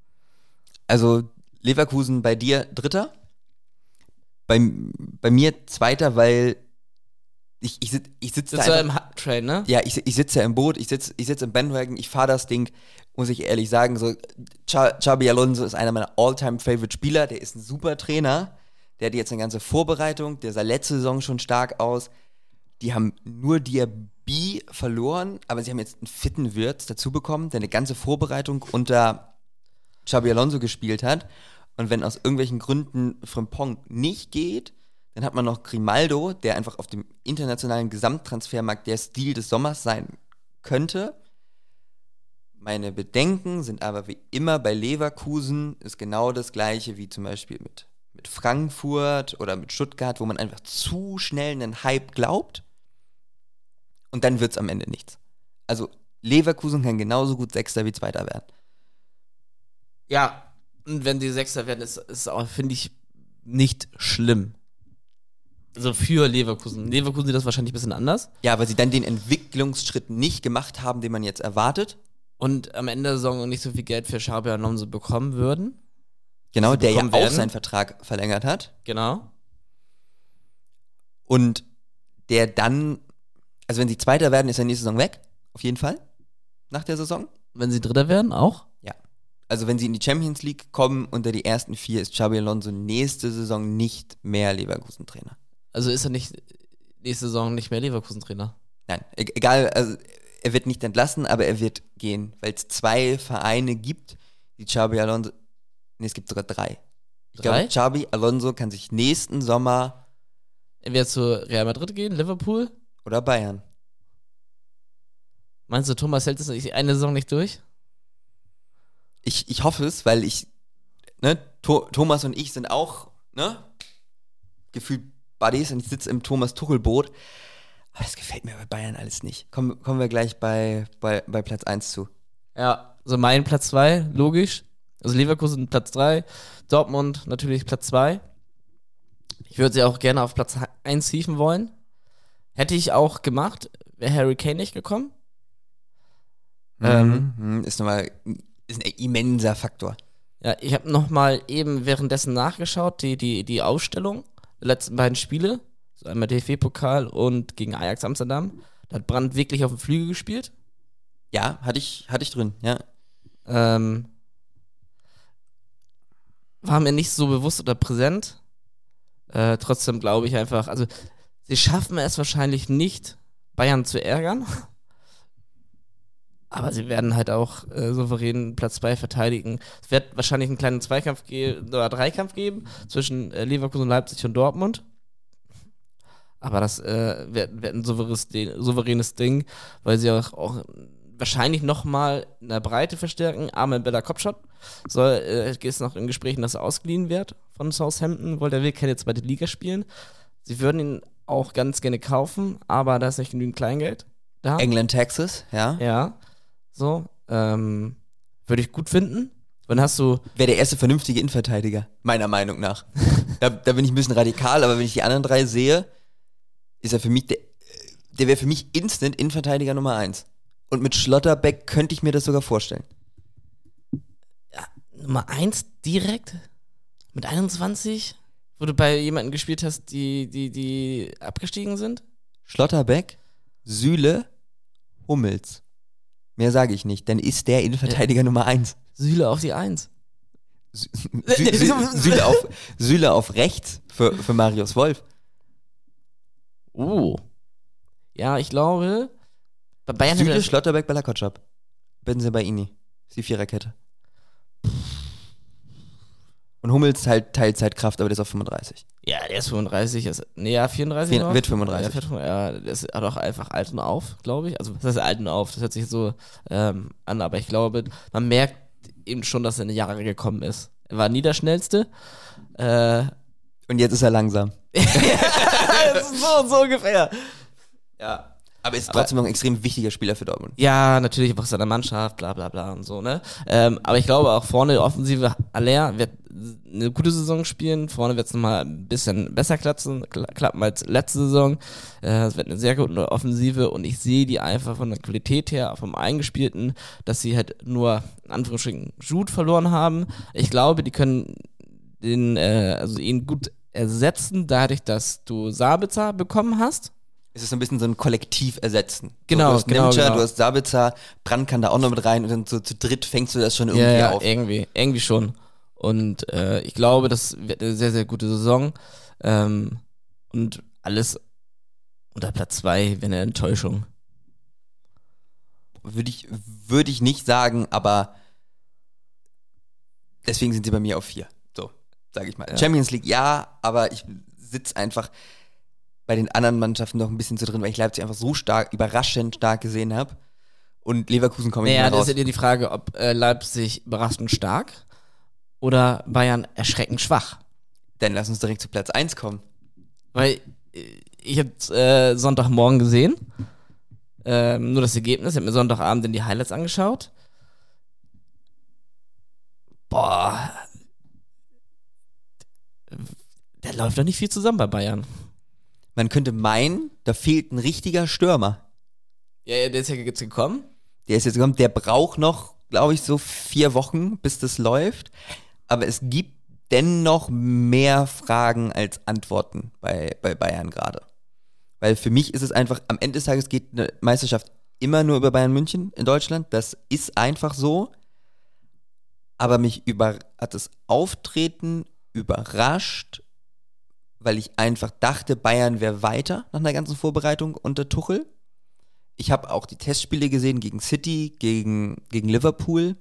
Also Leverkusen bei dir Dritter? Bei, bei mir Zweiter, weil ich, ich, sit, ich sitze da das war einfach, im Hut-Trade, ne? ja, ich, ich sitze ja im Boot, ich sitze ich sitz im Bandwagon, ich fahre das Ding, muss ich ehrlich sagen, so Ch- Xabi Alonso ist einer meiner All-Time-Favorite-Spieler, der ist ein super Trainer, der hat jetzt eine ganze Vorbereitung, der sah letzte Saison schon stark aus, Die haben nur Diaby verloren, aber sie haben jetzt einen fitten Wirtz dazu bekommen, der eine ganze Vorbereitung unter Xabi Alonso gespielt hat. Und wenn aus irgendwelchen Gründen Frimpong nicht geht, dann hat man noch Grimaldo, der einfach auf dem internationalen Gesamttransfermarkt der Stil des Sommers sein könnte. Meine Bedenken sind aber wie immer bei Leverkusen ist genau das gleiche wie zum Beispiel mit, mit Frankfurt oder mit Stuttgart, wo man einfach zu schnell einen Hype glaubt und dann wird es am Ende nichts. Also Leverkusen kann genauso gut Sechster wie Zweiter werden. Ja, und wenn die Sechster werden, ist es auch, finde ich, nicht schlimm. Also für Leverkusen. Leverkusen sieht das wahrscheinlich ein bisschen anders. Ja, weil sie dann den Entwicklungsschritt nicht gemacht haben, den man jetzt erwartet. Und am Ende der Saison nicht so viel Geld für Xabi Alonso bekommen würden. Genau, der ja auch werden. seinen Vertrag verlängert hat. Genau. Und der dann, also wenn sie Zweiter werden, ist er nächste Saison weg. Auf jeden Fall. Nach der Saison. Wenn sie Dritter werden, auch? Ja. Also wenn sie in die Champions League kommen, unter die ersten vier, ist Xabi Alonso nächste Saison nicht mehr Leverkusen-Trainer. Also ist er nicht nächste Saison nicht mehr Leverkusen-Trainer? Nein, e- egal, also er wird nicht entlassen, aber er wird gehen, weil es zwei Vereine gibt, die Xabi Alonso, nee, es gibt sogar drei. Ich Drei? glaube, Xabi Alonso kann sich nächsten Sommer Er wird zu Real Madrid gehen, Liverpool. oder Bayern. Meinst du, Thomas hält es eine Saison nicht durch? Ich, ich hoffe es, weil ich, ne, to- Thomas und ich sind auch, ne, gefühlt Buddies und ich sitze im Thomas Tuchel-Boot. Aber das gefällt mir bei Bayern alles nicht. Kommen, kommen wir gleich bei, bei, bei Platz eins zu. Ja, also mein Platz zwei, logisch. Also Leverkusen Platz drei, Dortmund natürlich Platz zwei. Ich würde sie auch gerne auf Platz eins hieven wollen. Hätte ich auch gemacht, wäre Harry Kane nicht gekommen. Ähm, Mhm, ist nochmal, ist ein immenser Faktor. Ja, ich habe nochmal eben währenddessen nachgeschaut, die, die, die Ausstellung der letzten beiden Spiele. So einmal D F B-Pokal und gegen Ajax Amsterdam. Da hat Brandt wirklich auf dem Flügel gespielt. Ja, hatte ich, hatte ich drin, ja. Ähm, war mir nicht so bewusst oder präsent. Äh, trotzdem glaube ich einfach, also sie schaffen es wahrscheinlich nicht, Bayern zu ärgern. Aber sie werden halt auch äh, souverän Platz zwei verteidigen. Es wird wahrscheinlich einen kleinen Zweikampf ge- oder Dreikampf geben zwischen äh, Leverkusen, Leipzig und Dortmund. Aber das äh, wird, wird ein souveränes, souveränes Ding, weil sie auch, auch wahrscheinlich nochmal in der Breite verstärken. Armin Bella Kopfschott soll, äh, ist noch in Gesprächen, dass er ausgeliehen wird von Southampton, weil der will keine zweite Liga spielen. Sie würden ihn auch ganz gerne kaufen, aber da ist nicht genügend Kleingeld da. England, Texas, ja. Ja, so, ähm, würde ich gut finden. Dann hast du, Wäre der erste vernünftige Innenverteidiger, meiner Meinung nach. da, da bin ich ein bisschen radikal, aber wenn ich die anderen drei sehe, ist er für mich, der, der wäre für mich instant Innenverteidiger Nummer eins. Und mit Schlotterbeck könnte ich mir das sogar vorstellen. ja, Nummer eins direkt mit einundzwanzig, wo du bei jemandem gespielt hast, die, die, die abgestiegen sind? Schlotterbeck, Süle, Hummels. Mehr sage ich nicht, dann ist der Innenverteidiger Nummer eins. Süle auf die Eins. Sü Sü Sü Süle, auf, Süle auf rechts für, für Marius Wolf. Oh. Ja, ich glaube, bei Bayern hätte Süle, das- Schlotterbeck, Bella Kotschap. Benzebaini. Ist die Viererkette. Und Hummels halt Teilzeitkraft, aber der ist auf fünfunddreißig. Ja, der ist fünfunddreißig, ist, nee, ja, vierunddreißig Vier- noch. wird fünfunddreißig. Ja, wird, ja, das ist doch einfach alt und auf, glaube ich. Also, das heißt alt und auf, das hört sich so ähm, an, aber ich glaube, man merkt eben schon, dass er in die Jahre gekommen ist. Er war nie der Schnellste. Äh, Und jetzt ist er langsam. das ist so, so ungefähr. Ja. Aber ist trotzdem noch ein extrem wichtiger Spieler für Dortmund. Ja, natürlich auch seiner Mannschaft, bla bla bla und so, ne? Ähm, aber ich glaube auch vorne, die Offensive, Aller wird eine gute Saison spielen. Vorne wird es nochmal ein bisschen besser klappen, klappen als letzte Saison. Äh, es wird eine sehr gute Offensive und ich sehe die einfach von der Qualität her, vom Eingespielten, dass sie halt nur, in Anführungsstrichen, Jude verloren haben. Ich glaube, die können den, äh, also ihn gut ersetzen, dadurch, dass du Sabitzer bekommen hast. Es ist so ein bisschen so ein Kollektiv ersetzen. Genau, so, du hast genau, Nemca, genau. du hast Sabitzer, Brand kann da auch noch mit rein und dann so zu dritt fängst du das schon irgendwie ja, ja, auf. irgendwie, irgendwie schon. Und äh, ich glaube, das wird eine sehr, sehr gute Saison. Ähm, und alles Oder Platz zwei wäre eine Enttäuschung. Würde ich, würde ich nicht sagen, aber deswegen sind sie bei mir auf vier. So, sage ich mal. Ja. Champions League ja, aber ich sitze einfach bei den anderen Mannschaften noch ein bisschen zu drin, weil ich Leipzig einfach so stark, überraschend stark gesehen habe. Und Leverkusen komme ich Naja, nicht mehr das raus. ist ja die Frage, ob äh, Leipzig überraschend stark oder Bayern erschreckend schwach. Dann lass uns direkt zu Platz eins kommen. Weil äh, ich habe äh, Sonntagmorgen gesehen, ähm, nur das Ergebnis, ich habe mir Sonntagabend in die Highlights angeschaut. Boah, da läuft doch nicht viel zusammen bei Bayern. Man könnte meinen, da fehlt ein richtiger Stürmer. Ja, ja, der ist ja jetzt gekommen. Der ist jetzt gekommen, der braucht noch, glaube ich, so vier Wochen, bis das läuft. Aber es gibt dennoch mehr Fragen als Antworten bei, bei Bayern gerade. Weil für mich ist es einfach, am Ende des Tages geht eine Meisterschaft immer nur über Bayern München in Deutschland. Das ist einfach so. Aber mich über, hat das Auftreten überrascht, weil ich einfach dachte, Bayern wäre weiter nach einer ganzen Vorbereitung unter Tuchel. Ich habe auch die Testspiele gesehen gegen City, gegen, gegen Liverpool.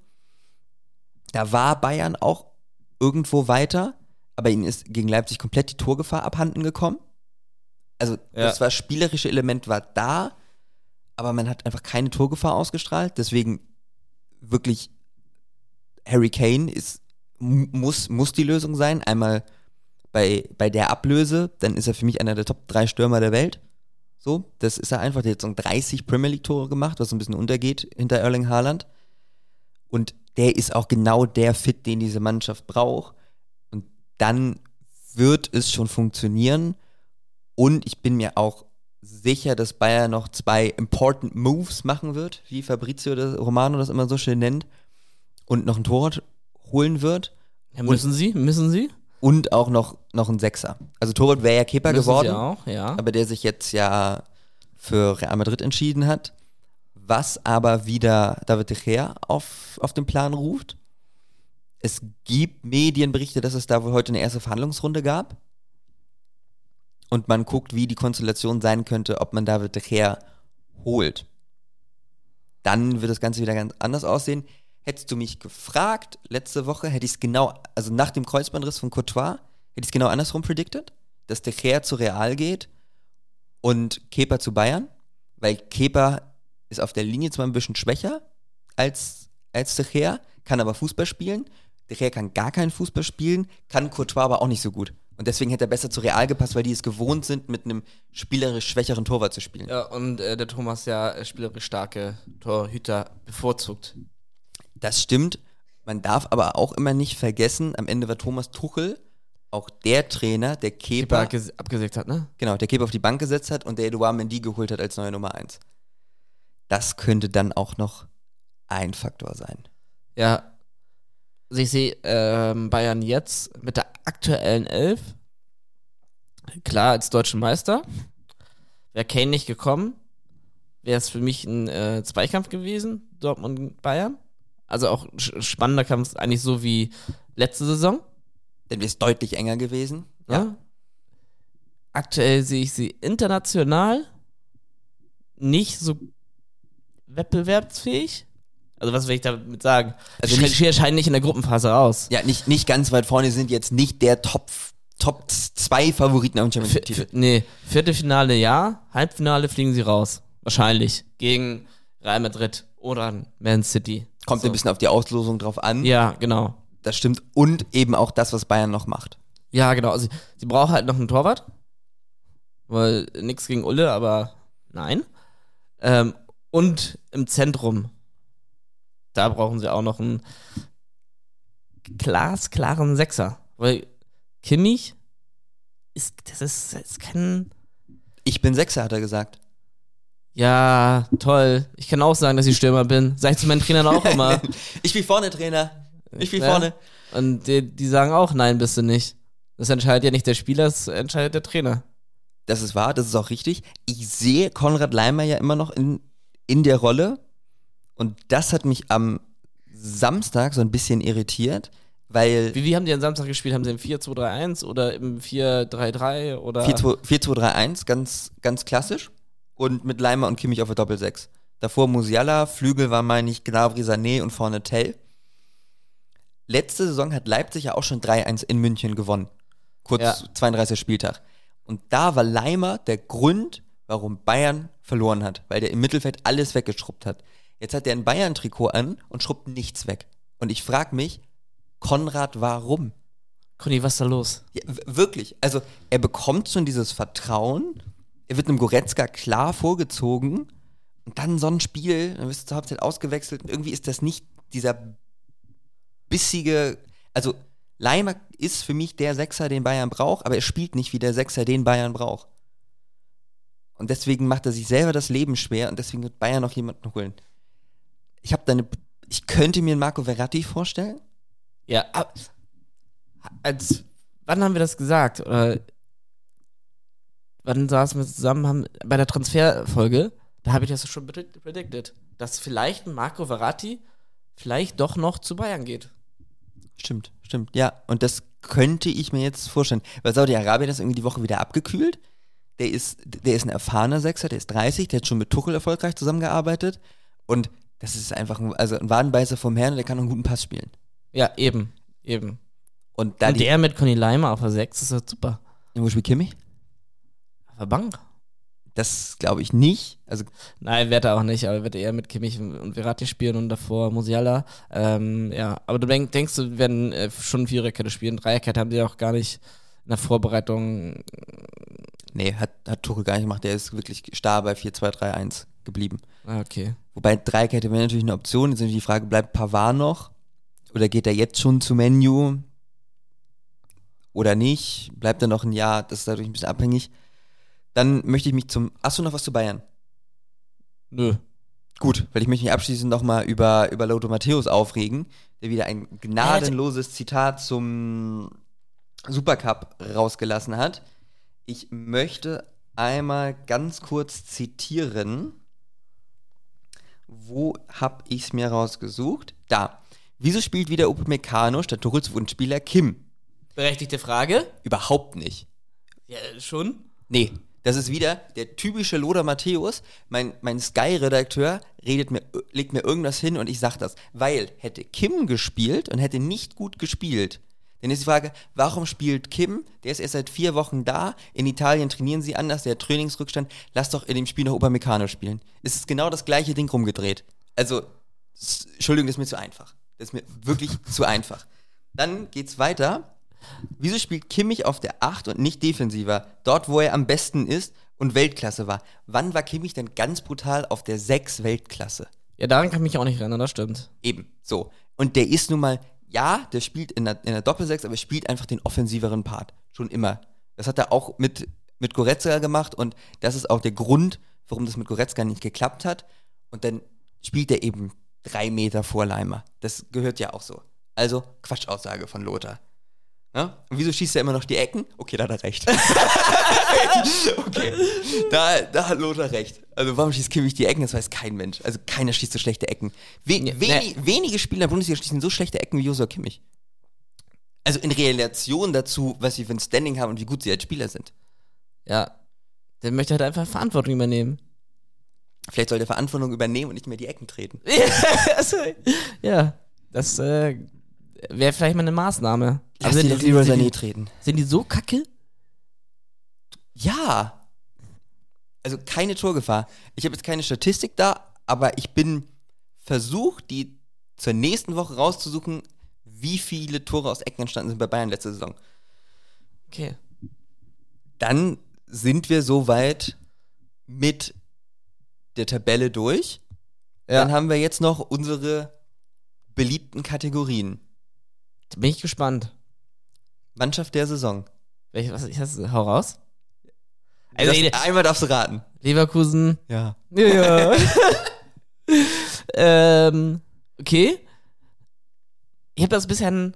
Da war Bayern auch irgendwo weiter, aber ihnen ist gegen Leipzig komplett die Torgefahr abhanden gekommen. Also Ja. das war spielerische Element war da, aber man hat einfach keine Torgefahr ausgestrahlt. Deswegen wirklich Harry Kane ist, muss, muss die Lösung sein. Einmal bei, bei der Ablöse, dann ist er für mich einer der Top drei Stürmer der Welt. So, das ist er einfach. Der hat so dreißig Premier League Tore gemacht, was so ein bisschen untergeht hinter Erling Haaland. Und der ist auch genau der Fit, den diese Mannschaft braucht. Und dann wird es schon funktionieren. Und ich bin mir auch sicher, dass Bayern noch zwei important Moves machen wird, wie Fabrizio das, Romano das immer so schön nennt, und noch ein Torwart holen wird. Ja, müssen sie? Müssen sie? Und auch noch, noch ein Sechser. Also Torwart wäre ja Kepa Müssen geworden, sie auch, ja. aber der sich jetzt ja für Real Madrid entschieden hat. Was aber wieder David de Gea auf, auf den Plan ruft. Es gibt Medienberichte, dass es da wohl heute eine erste Verhandlungsrunde gab. Und man guckt, wie die Konstellation sein könnte, ob man David de Gea holt. Dann wird das Ganze wieder ganz anders aussehen. Hättest du mich gefragt, letzte Woche, hätte ich es genau, also nach dem Kreuzbandriss von Courtois, hätte ich es genau andersrum predicted, dass de Gea zu Real geht und Kepa zu Bayern, weil Kepa ist auf der Linie zwar ein bisschen schwächer als, als de Gea, kann aber Fußball spielen. De Gea kann gar keinen Fußball spielen, kann Courtois aber auch nicht so gut. Und deswegen hätte er besser zu Real gepasst, weil die es gewohnt sind, mit einem spielerisch schwächeren Torwart zu spielen. Ja, und äh, der Thomas ja äh, spielerisch starke Torhüter bevorzugt. Das stimmt. Man darf aber auch immer nicht vergessen, am Ende war Thomas Tuchel auch der Trainer, der Kepa, Kepa abges- abgesägt hat, ne? genau, der Kepa auf die Bank gesetzt hat und der Edouard Mendy geholt hat als neue Nummer eins. Das könnte dann auch noch ein Faktor sein. Ja. Also ich sehe ähm, Bayern jetzt mit der aktuellen Elf, klar als deutschen Meister. Wäre Kane nicht gekommen, wäre es für mich ein äh, Zweikampf gewesen, Dortmund-Bayern. Also auch sch- spannender Kampf, eigentlich so wie letzte Saison. Dann wäre es deutlich enger gewesen. Ja. Aktuell sehe ich sie international nicht so wettbewerbsfähig. Also was will ich damit sagen? Also Also nicht- die scheinen nicht in der Gruppenphase aus. Ja, nicht, nicht ganz weit vorne, sind jetzt nicht der Top, Top zwei Favoriten am Champions F- League-Titel. f- nee, Viertelfinale ja, Halbfinale fliegen sie raus. Wahrscheinlich. Gegen Real Madrid oder Man City. Kommt So. ein bisschen auf die Auslosung drauf an. Ja, genau. Das stimmt. Und eben auch das, was Bayern noch macht. Ja, genau. Also, sie brauchen halt noch einen Torwart. Weil nichts gegen Ulle, aber nein. Ähm, und im Zentrum, da brauchen sie auch noch einen glasklaren Sechser. Weil Kimmich ist, das ist, das ist kein. Ich bin Sechser, hat er gesagt. Ja, toll. Ich kann auch sagen, dass ich Stürmer bin. Sag ich zu meinen Trainern auch immer. Ich bin vorne, Trainer. Ich bin Ja. vorne. Und die, die sagen auch, nein, bist du nicht. Das entscheidet ja nicht der Spieler, das entscheidet der Trainer. Das ist wahr, das ist auch richtig. Ich sehe Konrad Leimer ja immer noch in, in der Rolle. Und das hat mich am Samstag so ein bisschen irritiert. Weil Wie, wie haben die am Samstag gespielt? Haben sie im vier zwei drei eins oder im vier drei drei oder? vier zwei drei eins, ganz, ganz klassisch. Und mit Leimer und Kimmich auf der Doppelsechs. Davor Musiala, Flügel war, meine ich, Gnabry, Sané und vorne Tell. Letzte Saison hat Leipzig ja auch schon drei eins in München gewonnen. Kurz Ja. zweiunddreißigster Spieltag. Und da war Leimer der Grund, warum Bayern verloren hat. Weil der im Mittelfeld alles weggeschrubbt hat. Jetzt hat er ein Bayern-Trikot an und schrubbt nichts weg. Und ich frage mich, Konrad, warum? Conny, was ist da los? Ja, w- wirklich. Also, er bekommt schon dieses Vertrauen. Er wird einem Goretzka klar vorgezogen. Und dann so ein Spiel, dann wirst du zur Halbzeit ausgewechselt. Und irgendwie ist das nicht dieser bissige. Also, Leimer ist für mich der Sechser, den Bayern braucht, aber er spielt nicht wie der Sechser, den Bayern braucht. Und deswegen macht er sich selber das Leben schwer und deswegen wird Bayern noch jemanden holen. Ich habe da eine. Ich könnte mir einen Marco Verratti vorstellen. Ja, ab, als, wann haben wir das gesagt? Oder wann saßen wir zusammen, haben, bei der Transferfolge, da habe ich das schon predict- predicted, dass vielleicht ein Marco Verratti vielleicht doch noch zu Bayern geht. Stimmt, stimmt, ja. Und das könnte ich mir jetzt vorstellen. Weil Saudi-Arabien ist irgendwie die Woche wieder abgekühlt. Der ist, der ist ein erfahrener Sechser, der ist dreißig, der hat schon mit Tuchel erfolgreich zusammengearbeitet. Und das ist einfach ein, also ein Wadenbeißer vom Herrn und der kann auch einen guten Pass spielen. Ja, eben, eben. Und da Und die. der mit Conny Leimer auf der sechs ist halt super. Wo spielt Kimmich? Auf der Bank? Das glaube ich nicht. Also, Nein, wird er auch nicht, aber wird eher mit Kimmich und Verratti spielen und davor Musiala. Ähm, ja, aber du denk, denkst, du werden äh, schon Viererkette spielen. Dreierkette haben die auch gar nicht in der Vorbereitung. nee, hat, hat Tuchel gar nicht gemacht. Der ist wirklich starr bei vier zwei drei eins geblieben. Ah, okay. Wobei Dreierkette wäre natürlich eine Option. Jetzt ist natürlich die Frage, bleibt Pavard noch? Oder geht er jetzt schon zu Man U? Oder nicht? Bleibt er noch ein Jahr? Das ist dadurch ein bisschen abhängig. Dann möchte ich mich zum. Hast du noch was zu Bayern? Nö. Gut, weil ich möchte mich abschließend nochmal über, über Lothar Matthäus aufregen, der wieder ein gnadenloses Zitat zum Supercup rausgelassen hat. Ich möchte einmal ganz kurz zitieren. Wo habe ich es mir rausgesucht? Da. Wieso spielt wieder Upamecano statt Tuchels Wunschspieler Kim? Berechtigte Frage? Überhaupt nicht. Ja, schon. Nee, das ist wieder der typische Lothar Matthäus. Mein, mein Sky-Redakteur redet mir, legt mir irgendwas hin und ich sag das. Weil hätte Kim gespielt und hätte nicht gut gespielt, dann ist die Frage, warum spielt Kim? Der ist erst seit vier Wochen da. In Italien trainieren sie anders, der hat Trainingsrückstand. Lass doch in dem Spiel noch Upamecano spielen. Es ist genau das gleiche Ding rumgedreht. Also, s- Entschuldigung, das ist mir zu einfach. Das ist mir wirklich zu einfach. Dann geht's weiter. Wieso spielt Kimmich auf der acht und nicht defensiver? Dort, wo er am besten ist und Weltklasse war. Wann war Kimmich denn ganz brutal auf der sechs Weltklasse? Ja, daran kann ich mich auch nicht erinnern, das stimmt. Eben, so. Und der ist nun mal, ja, der spielt in der, in der Doppelsechs, aber er spielt einfach den offensiveren Part. Schon immer. Das hat er auch mit, mit Goretzka gemacht und das ist auch der Grund, warum das mit Goretzka nicht geklappt hat. Und dann spielt er eben drei Meter vor Leimer. Das gehört ja auch so. Also, Quatschaussage von Lothar. Ja? Und wieso schießt er immer noch die Ecken? Okay, da hat er recht. okay, da, da hat Lothar recht. Also warum schießt Kimmich die Ecken? Das weiß kein Mensch. Also keiner schießt so schlechte Ecken. We Ja, weni wenige Spieler in der Bundesliga schießen so schlechte Ecken wie Joshua Kimmich. Also in Relation dazu, was sie für ein Standing haben und wie gut sie als Spieler sind. Ja. Der möchte halt einfach Verantwortung übernehmen. Vielleicht soll der Verantwortung übernehmen und nicht mehr die Ecken treten. Ja, das äh, wäre vielleicht mal eine Maßnahme. Lass Aber die sind, doch lieber sind, Sané die, treten. sind die so kacke? Ja. Also keine Torgefahr. Ich habe jetzt keine Statistik da, aber ich bin versucht, die zur nächsten Woche rauszusuchen, wie viele Tore aus Ecken entstanden sind bei Bayern letzte Saison. Okay. Dann sind wir soweit mit der Tabelle durch. Ja. Dann haben wir jetzt noch unsere beliebten Kategorien. Da bin ich gespannt. Mannschaft der Saison. Welche, was ich das, hau raus. Also, Das, ey, einmal darfst du raten. Leverkusen. Ja. Ja. ähm, okay. Ich habe das bisher.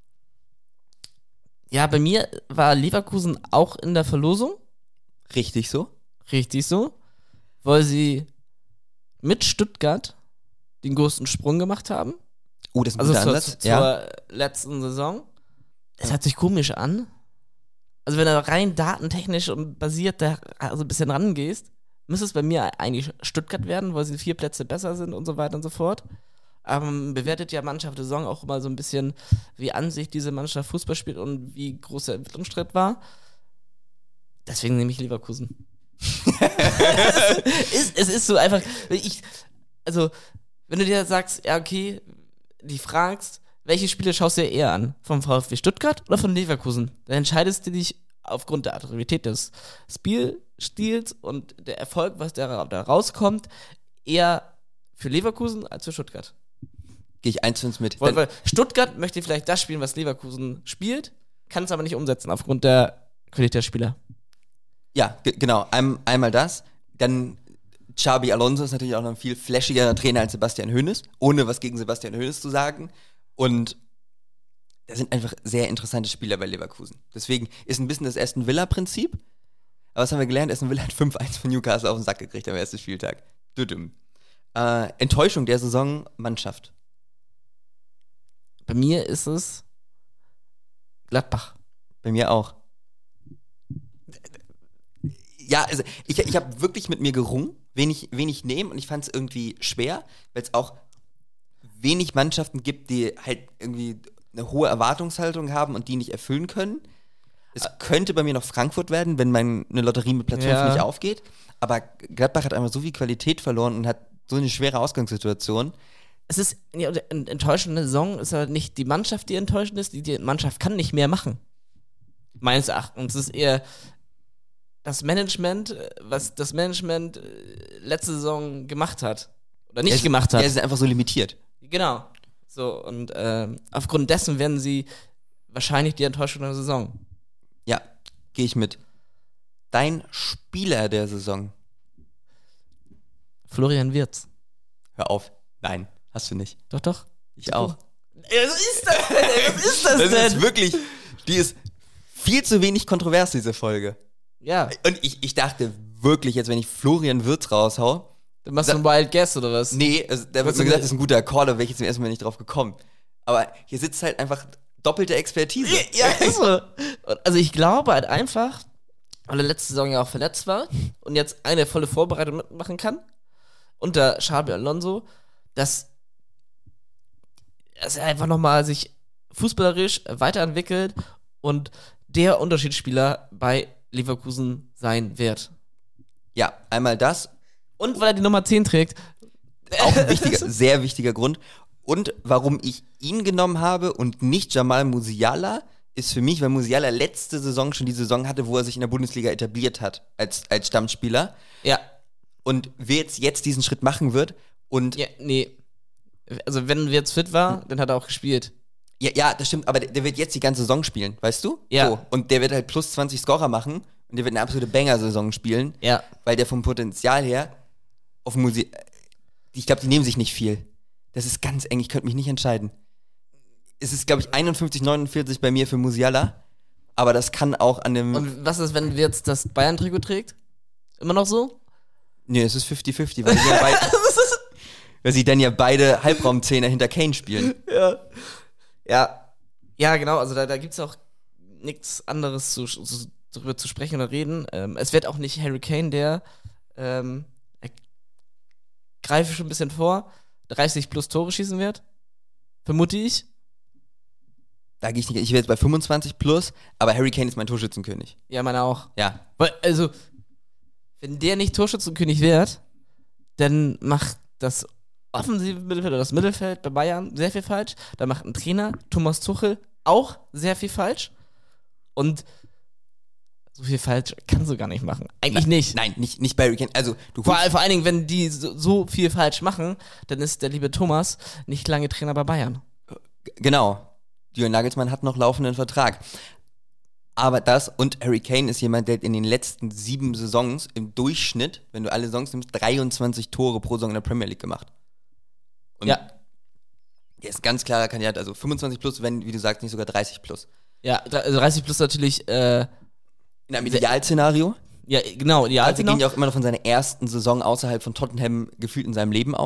Ja, bei mir war Leverkusen auch in der Verlosung. Richtig so. Richtig so. Weil sie mit Stuttgart den größten Sprung gemacht haben. Oh, das ist ein Also guter zur, Ansatz. zur Ja. letzten Saison. Es hört sich komisch an. Also wenn du rein datentechnisch und basiert da also ein bisschen rangehst, müsste es bei mir eigentlich Stuttgart werden, weil sie vier Plätze besser sind und so weiter und so fort. Aber man bewertet ja Mannschaft der Saison auch immer so ein bisschen, wie an sich diese Mannschaft Fußball spielt und wie groß der Entwicklungsschritt war. Deswegen nehme ich Leverkusen. es, ist, es ist so einfach, ich, also wenn du dir sagst, ja okay, die fragst, welche Spiele schaust du dir eher an? Vom VfB Stuttgart oder von Leverkusen? Dann entscheidest du dich aufgrund der Attraktivität des Spielstils und der Erfolg, was da, da rauskommt, eher für Leverkusen als für Stuttgart. Gehe ich eins zu eins mit. Weil, weil Stuttgart möchte vielleicht das spielen, was Leverkusen spielt, kann es aber nicht umsetzen aufgrund der Qualität der Spieler. Ja, g- genau. Ein, einmal das. Dann Xabi Alonso ist natürlich auch noch ein viel flashigerer Trainer als Sebastian Hoeneß, ohne was gegen Sebastian Hoeneß zu sagen. Und da sind einfach sehr interessante Spieler bei Leverkusen. Deswegen ist ein bisschen das Aston Villa-Prinzip. Aber was haben wir gelernt? Aston Villa hat fünf eins von Newcastle auf den Sack gekriegt am ersten Spieltag. Düdüm. Äh, Enttäuschung der Saison, Mannschaft. Bei mir ist es Gladbach. Bei mir auch. Ja, also ich, ich habe wirklich mit mir gerungen, wen ich, wen ich nehme, und ich fand es irgendwie schwer, weil es auch wenig Mannschaften gibt, die halt irgendwie eine hohe Erwartungshaltung haben und die nicht erfüllen können. Es könnte bei mir noch Frankfurt werden, wenn meine Lotterie mit Platz Ja. fünf nicht aufgeht, aber Gladbach hat einfach so viel Qualität verloren und hat so eine schwere Ausgangssituation. Es ist ja, eine enttäuschende Saison, ist halt nicht die Mannschaft, die enttäuschend ist, die, die Mannschaft kann nicht mehr machen. Meines Erachtens. Es ist eher das Management, was das Management letzte Saison gemacht hat. Oder nicht es, gemacht hat. Ja, es ist einfach so limitiert. Genau. So, und ähm, aufgrund dessen werden sie wahrscheinlich die Enttäuschung der Saison. Ja, gehe ich mit. Dein Spieler der Saison. Florian Wirtz. Hör auf. Nein, hast du nicht. Doch, doch. Ich auch. Ey, was ist das denn? Ey, was ist das, Das denn? ist wirklich, die ist viel zu wenig kontrovers, diese Folge. Ja. Und ich, ich dachte wirklich, jetzt wenn ich Florian Wirtz raushau, Dann machst du einen Wild Guess oder was? nee, also, da wird Was mir ist gesagt, denn- das ist ein guter Call, da wäre ich jetzt zum ersten Mal nicht drauf gekommen. Aber hier sitzt halt einfach doppelte Expertise. Ja, ist so. Also ich glaube halt einfach, weil er letzte Saison ja auch verletzt war und jetzt eine volle Vorbereitung mitmachen kann unter Xabi Alonso, dass, dass er einfach nochmal sich fußballerisch weiterentwickelt und der Unterschiedsspieler bei Leverkusen sein wird. Ja, einmal das, Und weil er die Nummer zehn trägt. auch ein wichtiger, sehr wichtiger Grund. Und warum ich ihn genommen habe und nicht Jamal Musiala, ist für mich, weil Musiala letzte Saison schon die Saison hatte, wo er sich in der Bundesliga etabliert hat als, als Stammspieler. Ja, Und wer jetzt, jetzt diesen Schritt machen wird und ja, nee. Also wenn Wirtz fit war, dann hat er auch gespielt. Ja, ja, das stimmt, aber der, der wird jetzt die ganze Saison spielen, weißt du? Ja. So. Und der wird halt plus zwanzig Scorer machen und der wird eine absolute Banger-Saison spielen, Ja. weil der vom Potenzial her auf Musik. Ich glaube, die nehmen sich nicht viel. Das ist ganz eng, ich könnte mich nicht entscheiden. Es ist, glaube ich, einundfünfzig neunundvierzig bei mir für Musiala, aber das kann auch an dem. Und was ist, wenn Wirtz das Bayern-Trikot trägt? Immer noch so? Nee, es ist fünfzig fünfzig, weil, sie ja beid- weil sie dann ja beide Halbraumzehner hinter Kane spielen. Ja. Ja. Ja, genau, also da, da gibt es auch nichts anderes zu, zu, darüber zu sprechen oder reden. Ähm, es wird auch nicht Harry Kane, der ähm, er greife schon ein bisschen vor, dreißig plus Tore schießen wird. Vermute ich. Da gehe ich nicht. Ich wäre jetzt bei fünfundzwanzig plus, aber Harry Kane ist mein Torschützenkönig. Ja, meine auch. Ja. Weil, also, wenn der nicht Torschützenkönig wird, dann macht das offensive Mittelfeld oder das Mittelfeld bei Bayern sehr viel falsch. Da macht ein Trainer, Thomas Tuchel, auch sehr viel falsch. Und so viel falsch kannst du gar nicht machen. Eigentlich Nein, nicht. Nein, nicht, nicht bei Harry Kane. Also, du Vor, holst- vor allen Dingen, wenn die so, so viel falsch machen, dann ist der liebe Thomas nicht lange Trainer bei Bayern. Genau. Julian Nagelsmann hat noch laufenden Vertrag. Aber das und Harry Kane ist jemand, der in den letzten sieben Saisons im Durchschnitt, wenn du alle Saisons nimmst, dreiundzwanzig Tore pro Saison in der Premier League gemacht. Und Ja. der ist ein ganz klarer Kandidat. Also fünfundzwanzig plus, wenn, wie du sagst, nicht sogar dreißig plus. Ja, also dreißig plus natürlich, äh, In einem Idealszenario. ja, genau, ja, Also genau. gehen ja auch immer noch von seiner ersten Saison außerhalb von Tottenham gefühlt in seinem Leben aus.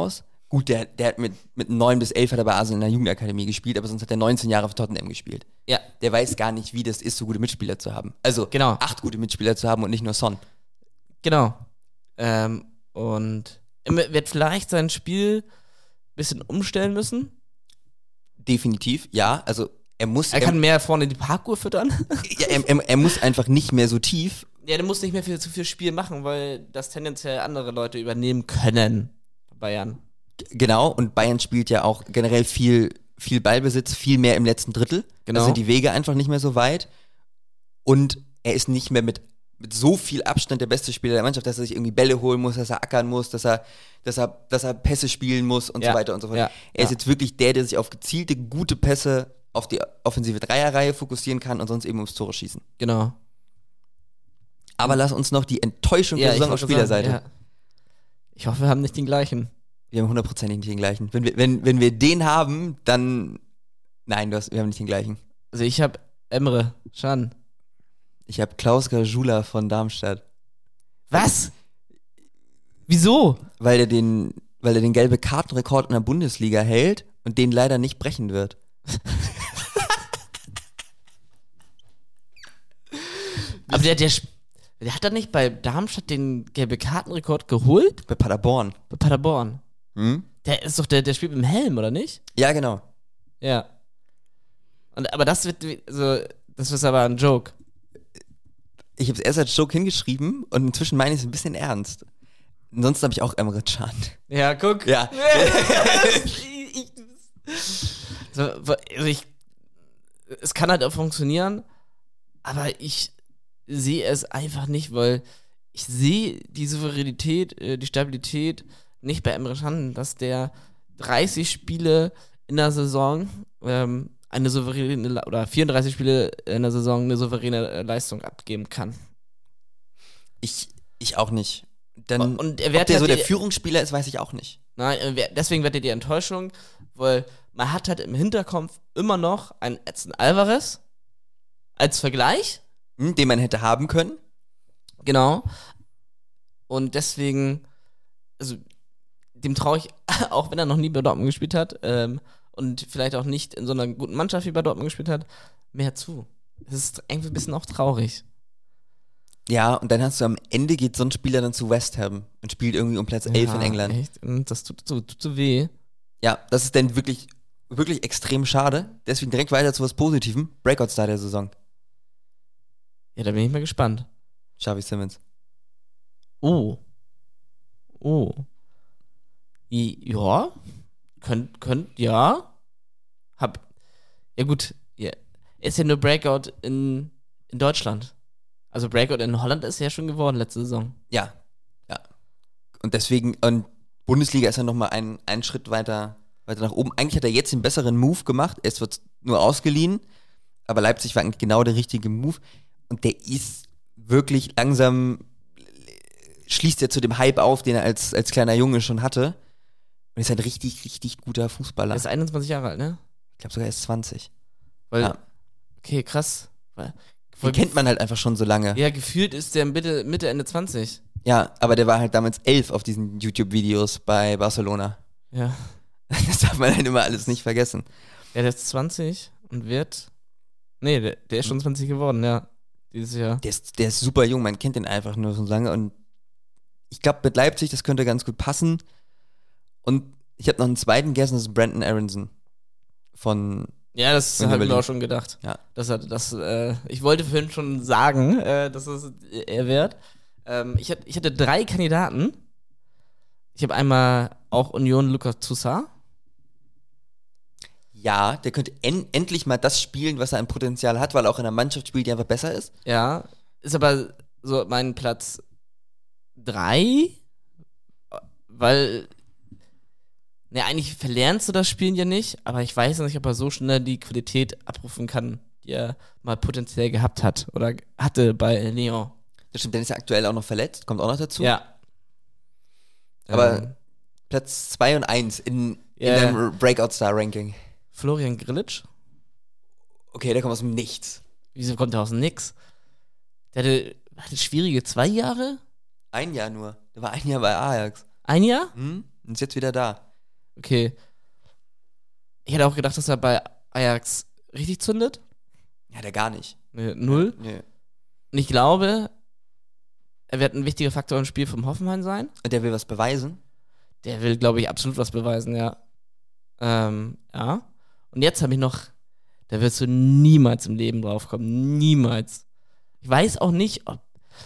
Gut, der, der hat mit, mit neun bis elf hat er bei Arsenal in der Jugendakademie gespielt, aber sonst hat er neunzehn Jahre für Tottenham gespielt. Ja. Der weiß gar nicht, wie das ist, so gute Mitspieler zu haben. Also Genau. acht gute Mitspieler zu haben und nicht nur Son. Genau. Ähm, und er wird vielleicht sein Spiel ein bisschen umstellen müssen. Definitiv, ja. Also er muss. Er kann mehr vorne die Parkuhr füttern. Ja, er, er, er muss einfach nicht mehr so tief. Ja, der muss nicht mehr viel zu viel Spiel machen, weil das tendenziell andere Leute übernehmen können. Bayern. Genau, und Bayern spielt ja auch generell viel, viel Ballbesitz, viel mehr im letzten Drittel. Genau. Da sind die Wege einfach nicht mehr so weit. Und er ist nicht mehr mit, mit so viel Abstand der beste Spieler der Mannschaft, dass er sich irgendwie Bälle holen muss, dass er ackern muss, dass er, dass er, dass er Pässe spielen muss und Ja. so weiter und so fort. Ja. Er ist Ja. jetzt wirklich der, der sich auf gezielte, gute Pässe auf die offensive Dreierreihe fokussieren kann und sonst eben ums Tore schießen. Genau. Aber lass uns noch die Enttäuschung der Saison auf wollte Spielerseite. sagen, ja. Ich hoffe, wir haben nicht den gleichen. Wir haben hundertprozentig nicht den gleichen. Wenn wir, wenn, wenn wir den haben, dann. Nein, du hast, wir haben nicht den gleichen. Also ich habe Emre Can. Ich habe Klaus Gajula von Darmstadt. Was? Wieso? Weil er den, weil er den gelbe Kartenrekord in der Bundesliga hält und den leider nicht brechen wird. Aber der, der, sp- der hat da nicht bei Darmstadt den gelbe Kartenrekord geholt? Bei Paderborn. Bei Paderborn. Hm? Der ist doch der, der spielt mit dem Helm, oder nicht? Ja, genau. Ja. Und, aber das wird, wie- so, das ist aber ein Joke. Ich habe es erst als Joke hingeschrieben und inzwischen meine ich es ein bisschen ernst. Ansonsten habe ich auch Emre Can. Ja, guck. Ja. ich, ich, so, also ich, es kann halt auch funktionieren, aber ich sehe es einfach nicht, weil ich sehe die Souveränität, äh, die Stabilität nicht bei Emre Can, dass der dreißig Spiele in der Saison ähm, eine souveräne Le- oder vierunddreißig Spiele in der Saison eine souveräne äh, Leistung abgeben kann. Ich, ich auch nicht. Dann, Und- und er ob wird der halt so der die- Führungsspieler ist, weiß ich auch nicht. Nein, äh, wer- deswegen wird dir die Enttäuschung, weil man hat halt im Hinterkopf immer noch einen Edson Alvarez als Vergleich. Hm, den man hätte haben können. Genau. Und deswegen, also dem traue ich, auch wenn er noch nie bei Dortmund gespielt hat ähm, und vielleicht auch nicht in so einer guten Mannschaft wie bei Dortmund gespielt hat, mehr zu. Es ist irgendwie ein bisschen auch traurig. Ja, und dann hast du am Ende geht so ein Spieler dann zu West Ham und spielt irgendwie um Platz elf Ja, in England. Echt? Und das tut so, tut so weh. Ja, das ist dann wirklich, wirklich extrem schade. Deswegen direkt weiter zu was Positivem. Breakout-Star der Saison. Ja, da bin ich mal gespannt. Xavi Simmons. Oh. Oh. I- Ja. Könnt, könnt, ja. Hab. Ja, gut. Ja. Ist ja nur Breakout in, in Deutschland. Also Breakout in Holland ist ja schon geworden letzte Saison. Ja, ja. Und deswegen, und Bundesliga ist ja nochmal ein, einen Schritt weiter, weiter nach oben. Eigentlich hat er jetzt den besseren Move gemacht. Es wird nur ausgeliehen. Aber Leipzig war eigentlich genau der richtige Move. Und der ist wirklich langsam, schließt er zu dem Hype auf, den er als, als kleiner Junge schon hatte. Und ist ein richtig, richtig guter Fußballer. Er ist einundzwanzig Jahre alt, ne? Ich glaube sogar erst zwanzig. Weil, Ja. okay, krass. Weil, Den kennt man halt einfach schon so lange. Ja. ja, gefühlt ist der Mitte, Mitte, Ende zwanzig. aber der war halt damals elf auf diesen YouTube-Videos bei Barcelona. Ja. Das darf man halt immer alles nicht vergessen. Ja, der ist zwanzig und wird. Nee, der, der ist schon zwanzig geworden, ja. Dieses Jahr. Der ist, der ist super jung, man kennt den einfach nur so lange. Und ich glaube, mit Leipzig, das könnte ganz gut passen. Und ich habe noch einen zweiten gegessen, das ist Brandon Aronson. Von, Ja, das Von habe ich Berlin. mir auch schon gedacht. ja. Das hat, das, äh, ich wollte vorhin schon sagen, äh, dass es er wird. Ähm, ich, hatte, ich hatte drei Kandidaten. Ich habe einmal auch Union Lucas Toussaint. Ja, der könnte en endlich mal das spielen, was er an Potenzial hat, weil er auch in einer Mannschaft spielt, die einfach besser ist. Ja, ist aber so mein Platz drei, weil, ne, eigentlich verlernst du das Spielen ja nicht, aber ich weiß nicht, ob er so schnell die Qualität abrufen kann, die er mal potenziell gehabt hat oder hatte bei Lyon. Das stimmt, dann ist er aktuell auch noch verletzt, kommt auch noch dazu. Ja. Aber Ähm, Platz zwei und eins in, in Ja. deinem Breakout-Star-Ranking. Florian Grillitsch, Okay, der kommt aus dem Nichts. wieso kommt er aus dem Nix? Der hatte, hatte schwierige zwei Jahre? Ein Jahr nur. Der war ein Jahr bei Ajax. Ein Jahr? Hm? Und ist jetzt wieder da. Okay. Ich hätte auch gedacht, dass er bei Ajax richtig zündet. Ja, der gar nicht. Nee, null. Nee. Und ich glaube, er wird ein wichtiger Faktor im Spiel vom Hoffenheim sein. Und der will was beweisen. Der will, glaube ich, absolut was beweisen, ja. Ähm, ja. Und jetzt habe ich noch, da wirst du niemals im Leben drauf kommen. Niemals. Ich weiß auch nicht, ob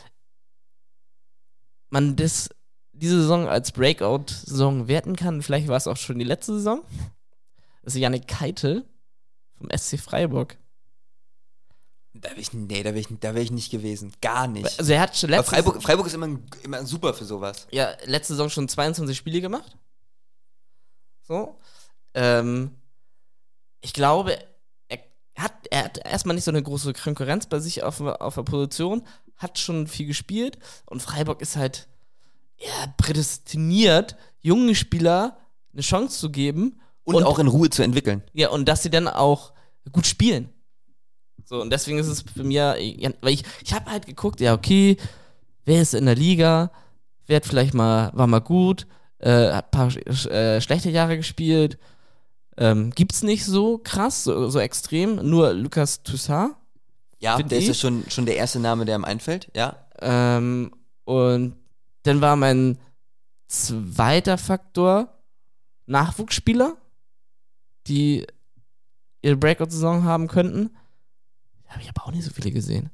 man das, diese Saison als Breakout-Saison werten kann. Vielleicht war es auch schon die letzte Saison. Das ist Yannick Keitel vom S C Freiburg. Da wäre ich, nee, da wär ich, da wär ich nicht gewesen. Gar nicht. Also er hat schon Aber letzte Freiburg, Freiburg ist immer, immer super für sowas. Ja, letzte Saison schon zweiundzwanzig Spiele gemacht. So. Ähm, ich glaube, er hat, er hat erstmal nicht so eine große Konkurrenz bei sich auf, auf der Position, hat schon viel gespielt und Freiburg ist halt ja, prädestiniert, jungen Spieler eine Chance zu geben. Und, und auch in Ruhe zu entwickeln. Ja, und dass sie dann auch gut spielen. So, und deswegen ist es für mir, ja, weil ich, ich habe halt geguckt, ja, okay, wer ist in der Liga, wer hat vielleicht mal, war mal gut, äh, hat ein paar äh, schlechte Jahre gespielt, ähm, gibt's nicht so krass, so, so extrem, nur Lucas Toussaint. Ja, der ist ja schon, schon der erste Name, der ihm einfällt, ja. Ähm, und dann war mein zweiter Faktor Nachwuchsspieler, die ihre Breakout-Saison haben könnten. Habe ich aber auch nicht so viele gesehen.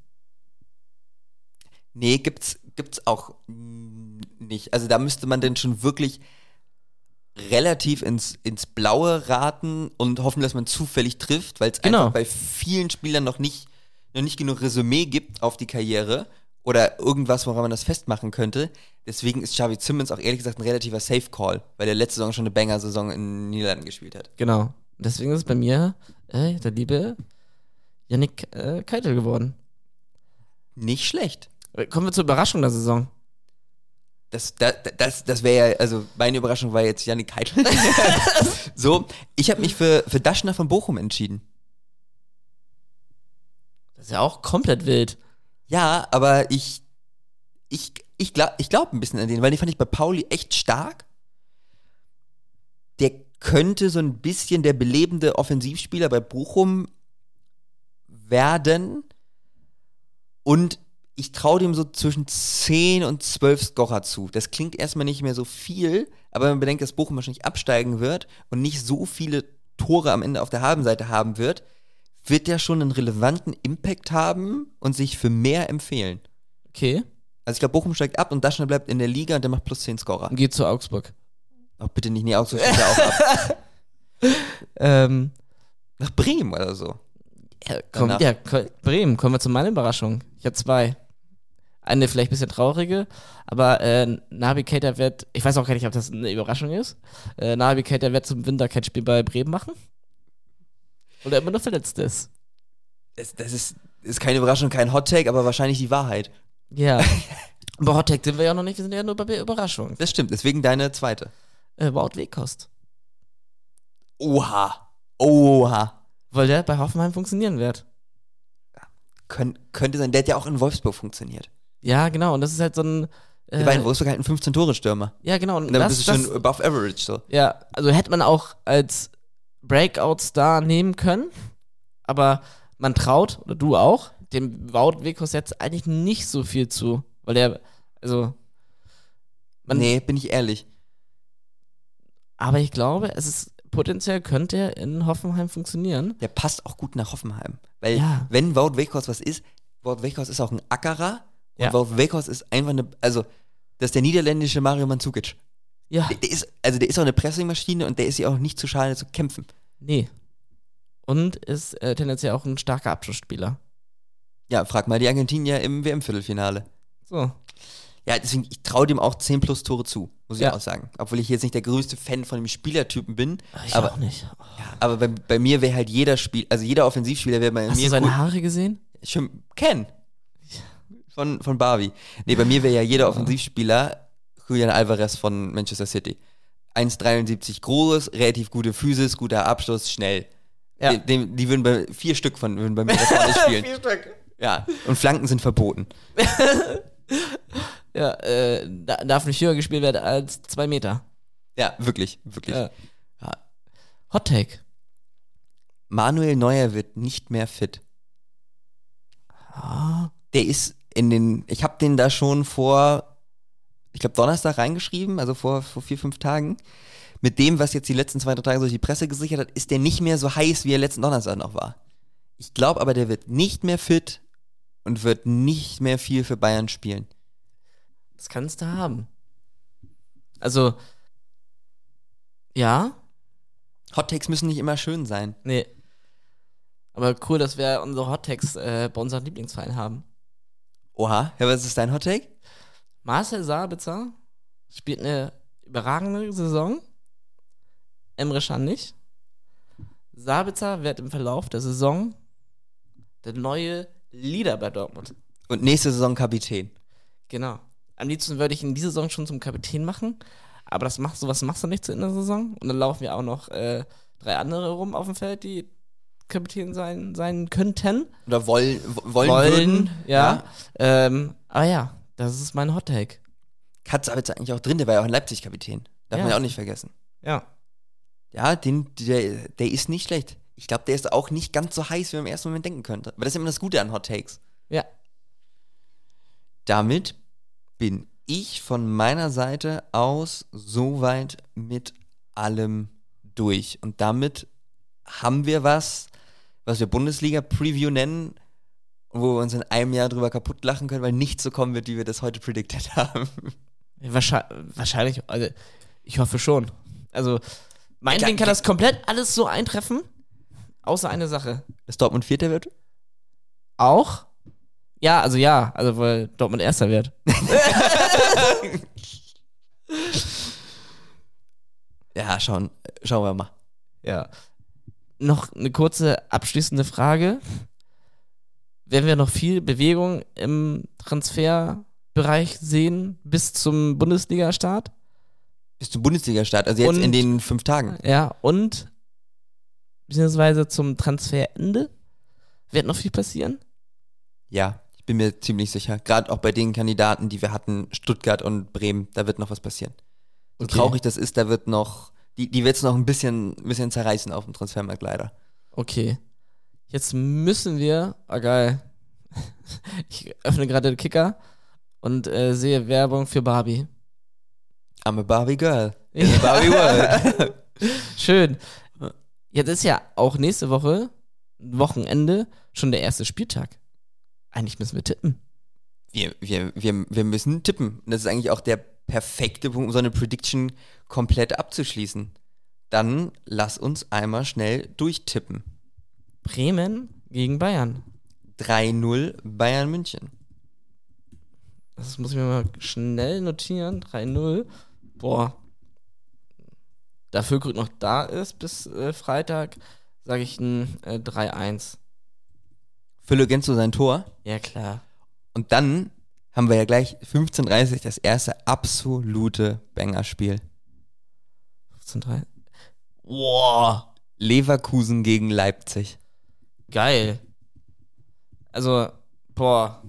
Nee, gibt's, gibt's auch nicht. Also da müsste man dann schon wirklich relativ ins, ins Blaue raten und hoffen, dass man zufällig trifft, weil es Genau. einfach bei vielen Spielern noch nicht, noch nicht genug Resümee gibt auf die Karriere oder irgendwas, woran man das festmachen könnte. Deswegen ist Xavi Simmons auch ehrlich gesagt ein relativer Safe-Call, weil der letzte Saison schon eine Banger-Saison in den Niederlanden gespielt hat. Genau. Deswegen ist es bei mir äh, der liebe Yannick äh, Keitel geworden. Nicht schlecht. Kommen wir zur Überraschung der Saison. Das, das, das, das wäre ja, also meine Überraschung war jetzt Yannick Keitel. So, ich habe mich für, für Daschner von Bochum entschieden. Das ist ja auch komplett wild. Ja, aber ich, ich, ich glaube ich glaub ein bisschen an den, weil den fand ich bei Pauli echt stark. Der könnte so ein bisschen der belebende Offensivspieler bei Bochum werden. Und ich traue dem so zwischen zehn und zwölf Scorer zu. Das klingt erstmal nicht mehr so viel, aber wenn man bedenkt, dass Bochum wahrscheinlich absteigen wird und nicht so viele Tore am Ende auf der Habenseite haben wird, wird der schon einen relevanten Impact haben und sich für mehr empfehlen. Okay. Also ich glaube, Bochum steigt ab und Daschner bleibt in der Liga und der macht plus zehn Scorer. Und geht zu Augsburg. Ach, bitte nicht, nee, Augsburg steigt ja auch ab. Ähm, Nach Bremen oder so. ja, komm, Danach. ja, ko- Bremen, kommen wir zu meiner Überraschung. Ich habe zwei. Eine vielleicht ein bisschen traurige, aber äh, Naby Keita wird, ich weiß auch gar nicht, ob das eine Überraschung ist, äh, Naby Keita wird zum Winter kein Spiel bei Bremen machen. Oder immer noch verletzt ist. Das, das ist, ist keine Überraschung, kein Hot-Take, aber wahrscheinlich die Wahrheit. Ja. Bei Hot Tag sind wir ja noch nicht, wir sind ja nur bei Überraschung. Das stimmt, deswegen deine zweite. Äh, Wout Weghorst. Oha. Oha. Weil der bei Hoffenheim funktionieren wird. Kön- könnte sein, der hat ja auch in Wolfsburg funktioniert. Ja, genau, und das ist halt so ein. Äh, Der war in Wolfsburg halt ein fünfzehn-Tore-Stürmer. ja, genau. Und Und dann das, bist du das, schon above average so. ja, also hätte man auch als Breakout-Star nehmen können, aber man traut, oder du auch, dem Wout Weghorst jetzt eigentlich nicht so viel zu. Weil der, also. Man, Nee, bin ich ehrlich. Aber ich glaube, es ist potenziell könnte er in Hoffenheim funktionieren. Der passt auch gut nach Hoffenheim. Weil, Ja. wenn Wout Weghorst was ist, Wout Weghorst ist auch ein Ackerer. Und Ja. Wout Weghorst ist einfach eine, also, das ist der niederländische Mario Mandzukic. Ja. Der, der ist, also der ist auch eine Pressingmaschine und der ist ja auch nicht zu schade zu kämpfen. Nee. Und ist äh, tendenziell auch ein starker Abschlussspieler. Ja, frag mal die Argentinier im W M-Viertelfinale. So. Ja, deswegen, ich traue dem auch zehn plus Tore zu, muss ich Ja. auch sagen. Obwohl ich jetzt nicht der größte Fan von dem Spielertypen bin. Ich aber, auch nicht. Ja, aber bei, bei mir wäre halt jeder Spiel, also jeder Offensivspieler wäre bei Hast mir du seine gut. Haare gesehen? Schon Ken. Von, von Barbie. Nee, bei mir wäre ja jeder Offensivspieler Julian Alvarez von Manchester City. eins Komma dreiundsiebzig groß, relativ gute Physis, guter Abschluss, schnell. Ja. Die, die, die würden bei, vier Stück von würden bei mir da vorne spielen. Vier Stück. Ja, und Flanken sind verboten. Ja, äh, da, darf nicht höher gespielt werden als zwei Meter. Ja, wirklich, wirklich. Ja. Hot Take. Manuel Neuer wird nicht mehr fit. Ah. Der ist in den, ich habe den da schon vor, ich glaube Donnerstag reingeschrieben, also vor, vor vier, fünf Tagen. Mit dem, was jetzt die letzten zwei, drei Tage durch die Presse gesichert hat, ist der nicht mehr so heiß, wie er letzten Donnerstag noch war. Ich glaube aber, der wird nicht mehr fit und wird nicht mehr viel für Bayern spielen. Das kannst du haben. Also, ja. Hot Takes müssen nicht immer schön sein. Nee. Aber cool, dass wir unsere Hot Takes äh, bei unserem Lieblingsverein haben. Oha, ja, was ist dein Hot Take? Marcel Sabitzer spielt eine überragende Saison. Emre Can nicht. Sabitzer wird im Verlauf der Saison der neue Leader bei Dortmund. Und nächste Saison Kapitän. Genau. Am liebsten würde ich ihn diese Saison schon zum Kapitän machen, aber das machst, sowas machst du nicht zu in der Saison. Und dann laufen ja auch noch äh, drei andere rum auf dem Feld, die Kapitän sein, sein könnten. Oder wollen, wollen, Wollen, würden. ja. ja. Ähm, aber ja, das ist mein Hot Take. Katz aber jetzt eigentlich auch drin, der war ja auch ein Leipzig-Kapitän. Darf Ja. man ja auch nicht vergessen. Ja. Ja, den, der, der ist nicht schlecht. Ich glaube, der ist auch nicht ganz so heiß, wie man im ersten Moment denken könnte. Aber das ist immer das Gute an Hot Takes. Ja. Damit bin ich von meiner Seite aus soweit mit allem durch. Und damit haben wir was, was wir Bundesliga-Preview nennen, wo wir uns in einem Jahr drüber kaputt lachen können, weil nichts so kommen wird, wie wir das heute predicted haben. Wahrscheinlich, wahrscheinlich, also ich hoffe schon. Also, meinetwegen Klar, kann das komplett alles so eintreffen, außer eine Sache. Dass Dortmund Vierter wird? Auch? Ja, also ja, also weil Dortmund Erster wird. Ja, schauen, schauen wir mal. Ja. Noch eine kurze abschließende Frage. Werden wir noch viel Bewegung im Transferbereich sehen bis zum Bundesliga-Start? Bis zum Bundesliga-Start, also jetzt Und- in den fünf Tagen. Ja, und beziehungsweise zum Transferende? Wird noch viel passieren? Ja, ich bin mir ziemlich sicher. Gerade auch bei den Kandidaten, die wir hatten, Stuttgart und Bremen, da wird noch was passieren. So Okay. traurig das ist, da wird noch, die, die wird es noch ein bisschen, ein bisschen zerreißen auf dem Transfermarkt leider. Okay. Jetzt müssen wir. Ah, geil. Ich öffne gerade den Kicker und äh, sehe Werbung für Barbie. I'm a Barbie Girl. In the Barbie World. Schön. Jetzt ist ja auch nächste Woche, Wochenende, schon der erste Spieltag. Eigentlich müssen wir tippen. Wir, wir, wir, wir müssen tippen. Und das ist eigentlich auch der perfekte Punkt, um so eine Prediction komplett abzuschließen. Dann lass uns einmal schnell durchtippen. Bremen gegen Bayern. drei null Bayern München. Das muss ich mir mal schnell notieren. drei null. Boah. Da Füllkrug noch da ist bis äh, Freitag, sage ich ein äh, drei eins. Fülle Genzo sein Tor. Ja, klar. Und dann haben wir ja gleich fünfzehn Uhr dreißig das erste absolute Banger-Spiel. fünfzehn drei. Boah. Leverkusen gegen Leipzig. Geil. Also, boah.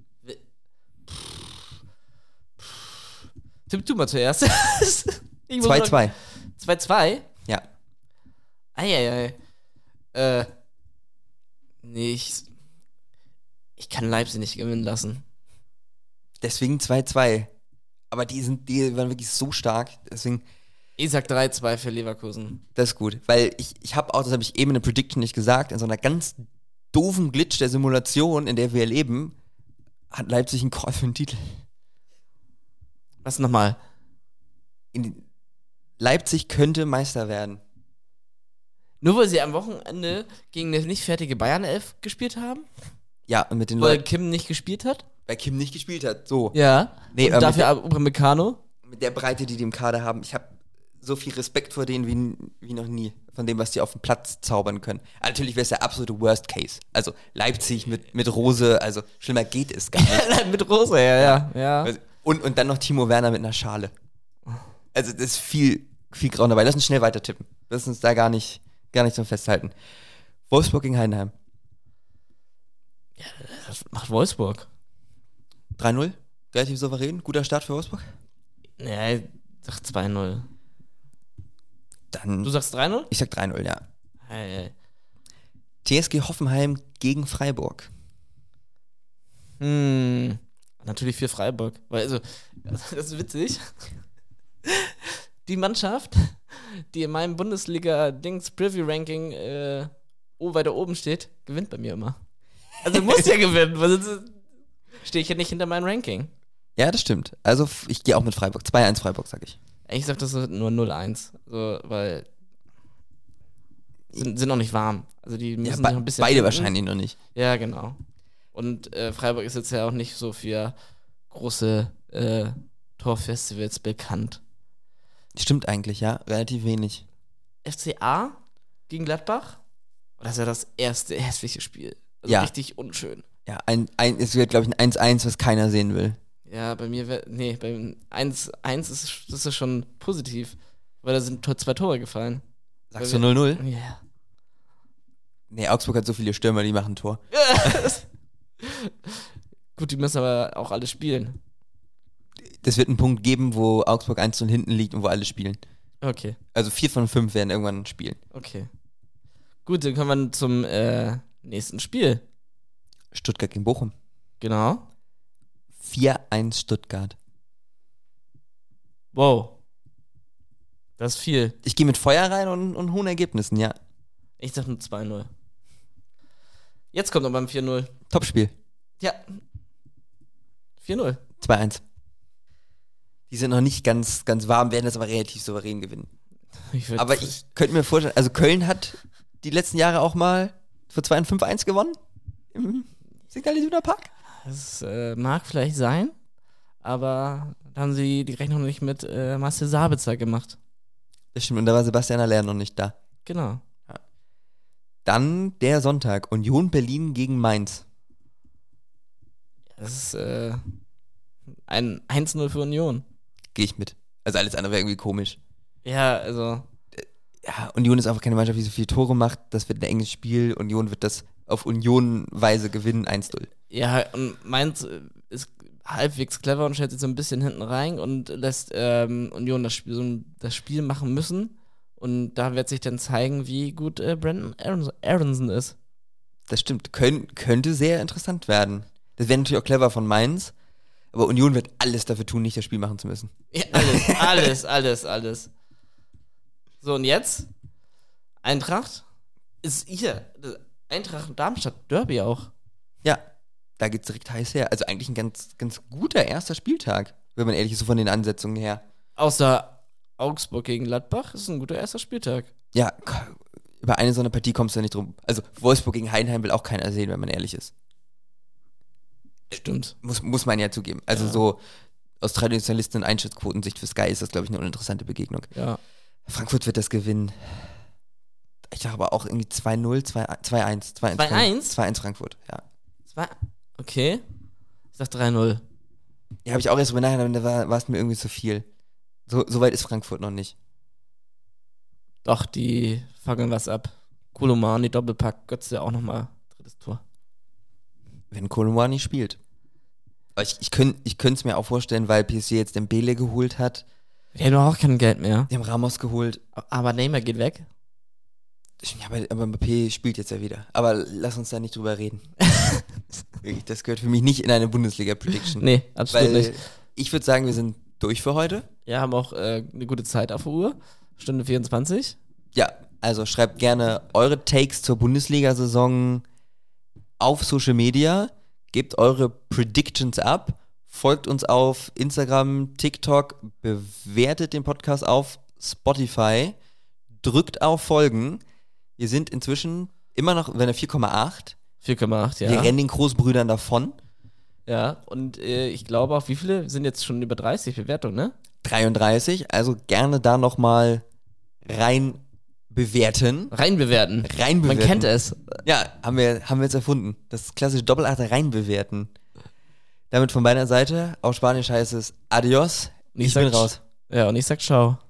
Tipp du mal zuerst. Ich muss zwei noch- zwei. zwei zwei? Ja. Eieiei. Äh. Nee, ich. Ich kann Leipzig nicht gewinnen lassen. Deswegen zwei zwei. Aber die sind, die waren wirklich so stark. Deswegen, Ich sag drei zwei für Leverkusen. das ist gut. Weil ich, ich habe auch, das habe ich eben in der Prediction nicht gesagt, in so einer ganz doofen Glitch der Simulation, in der wir leben, hat Leipzig einen Call für den Titel. Was nochmal? In, Leipzig könnte Meister werden. Nur weil sie am Wochenende gegen eine nicht fertige Bayern-Elf gespielt haben? Ja, und mit den Weil Leuten, Kim nicht gespielt hat? bei Kim nicht gespielt hat. So. Ja. Nee, Und aber dafür aber Upamecano? mit der Breite, die die im Kader haben, ich habe so viel Respekt vor denen wie, wie noch nie, von dem, was die auf dem Platz zaubern können. Aber natürlich wäre es der absolute Worst Case. Also Leipzig mit, mit Rose, also schlimmer geht es gar nicht. Mit Rose, ja, ja. ja. und, und dann noch Timo Werner mit einer Schale. Also das ist viel, viel Grauen dabei. Lass uns schnell weiter tippen. Lass uns da gar nicht, gar nicht so festhalten. Wolfsburg gegen Heidenheim. Das macht Wolfsburg. drei null, relativ souverän. Guter Start für Wolfsburg. Ja, ich sag zwei null. Dann, Du sagst drei null? ich sag drei null, ja. Hey, hey. T S G Hoffenheim gegen Freiburg. Hm, natürlich für Freiburg. Weil, also, das ist witzig. Die Mannschaft, die in meinem Bundesliga-Dings-Preview-Ranking äh, oh, weiter oben steht, gewinnt bei mir immer. Also muss ja gewinnen, weil sonst stehe ich ja nicht hinter meinem Ranking. Ja, das stimmt. Also f- ich gehe auch mit Freiburg. zwei eins Freiburg, sag ich. Ich sag, das ist nur null eins. So, weil sind, sind noch nicht warm. Also die müssen Ja, sich be- noch ein bisschen beide finden. wahrscheinlich noch nicht. Ja, genau. Und äh, Freiburg ist jetzt ja auch nicht so für große äh, Torfestivals bekannt. Stimmt eigentlich, ja. Relativ wenig. F C A gegen Gladbach? Das ist ja das erste hässliche Spiel. Also Ja. richtig unschön. Ja, ein, ein, es wird, glaube ich, ein eins eins, was keiner sehen will. Ja, bei mir wäre, nee, beim eins eins ist das ist schon positiv, weil da sind to- zwei Tore gefallen. Sagst Weil du null null? wir- Ja. Nee, Augsburg hat so viele Stürmer, die machen ein Tor. Gut, die müssen aber auch alle spielen. Das wird einen Punkt geben, wo Augsburg eins null hinten liegt und wo alle spielen. Okay, Also vier von fünf werden irgendwann spielen. okay. Gut, dann kommen wir zum äh, nächsten Spiel. Stuttgart gegen Bochum. Genau. vier eins Stuttgart. Wow. Das ist viel. Ich gehe mit Feuer rein und, und hohen Ergebnissen, ja. Ich sag nur zwei null. Jetzt kommt noch beim vier null. Topspiel. Ja. vier null. zwei eins. Die sind noch nicht ganz, ganz warm, werden das aber relativ souverän gewinnen. Ich würd- Aber ich könnte mir vorstellen, also Köln hat die letzten Jahre auch mal für zwei und fünf eins gewonnen. Im Signal Iduna Park. Das äh, mag vielleicht sein, aber da haben sie die Rechnung nicht mit äh, Marcel Sabitzer gemacht. Das stimmt, und da war Sebastian Aller noch nicht da. Genau. Dann der Sonntag, Union Berlin gegen Mainz. Das ist äh, ein eins null für Union. Gehe ich mit. Also alles andere wäre irgendwie komisch. Ja, also Ja, Union ist einfach keine Mannschaft, die so viele Tore macht. Das wird ein enges Spiel. Union wird das auf Union-Weise gewinnen, eins null. ja, und Mainz äh, ist halbwegs clever und stellt sich so ein bisschen hinten rein und lässt ähm, Union das Spiel, so ein- das Spiel machen müssen. Und da wird sich dann zeigen, wie gut äh, Brandon Aronson, Aronson ist. Das stimmt. Könn, könnte sehr interessant werden. Das wäre natürlich auch clever von Mainz. Aber Union wird alles dafür tun, nicht das Spiel machen zu müssen. Ja, alles, alles, alles, alles. So, und jetzt? Eintracht ist hier. das Eintracht und Darmstadt Derby auch. Ja, da geht's direkt heiß her. Also eigentlich ein ganz, ganz guter erster Spieltag, wenn man ehrlich ist, so von den Ansetzungen her. Außer Augsburg gegen Gladbach ist ein guter erster Spieltag. Ja, k- über eine so eine Partie kommst du ja nicht drum. Also Wolfsburg gegen Heidenheim will auch keiner sehen, wenn man ehrlich ist. Stimmt. Muss, muss man ja zugeben. Also Ja. so aus Traditionalisten- und Einschätzquotensicht für Sky ist das, glaube ich, eine uninteressante Begegnung. Ja. Frankfurt wird das gewinnen. Ich dachte aber auch irgendwie zwei null, zwei eins. zwei eins zwei eins? zwei eins Frankfurt, ja. Zwei. Okay. Ich sag drei null. Ja, habe ich auch erst drüber nachgedacht, da war, war es mir irgendwie zu viel. So, so weit ist Frankfurt noch nicht. Doch, die fangen was ab. Kolomani, Doppelpack, Götze auch nochmal. Drittes Tor. Wenn Kolomwani spielt. Aber ich, ich könnte ich es mir auch vorstellen, weil P S G jetzt den Bele geholt hat. Wir haben auch kein Geld mehr. Die haben Ramos geholt. Aber Neymar geht weg. Ja, aber, aber Mbappé spielt jetzt ja wieder. Aber lass uns da nicht drüber reden. Wirklich, das gehört für mich nicht in eine Bundesliga-Prediction. Nee, absolut Weil nicht. ich würde sagen, wir sind durch für heute. Ja, haben auch äh, eine gute Zeit auf der Uhr. Stunde vierundzwanzig. Ja, also schreibt gerne eure Takes zur Bundesliga-Saison auf Social Media. Gebt eure Predictions ab. Folgt uns auf Instagram, TikTok. Bewertet den Podcast auf Spotify. Drückt auf Folgen. Wir sind inzwischen immer noch bei einer vier Komma acht. vier Komma acht, ja. Wir rennen den Großbrüdern davon. Ja, und äh, ich glaube auch, wie viele sind jetzt schon über dreißig Bewertungen, ne? dreiunddreißig. Also gerne da nochmal rein bewerten. Reinbewerten. Rein bewerten. Man kennt es. Ja, haben wir, haben wir jetzt erfunden. Das klassische Doppelart reinbewerten. Damit von meiner Seite, auf Spanisch heißt es Adios. Und ich Ich bin sag- raus. Ja, und ich sag ciao.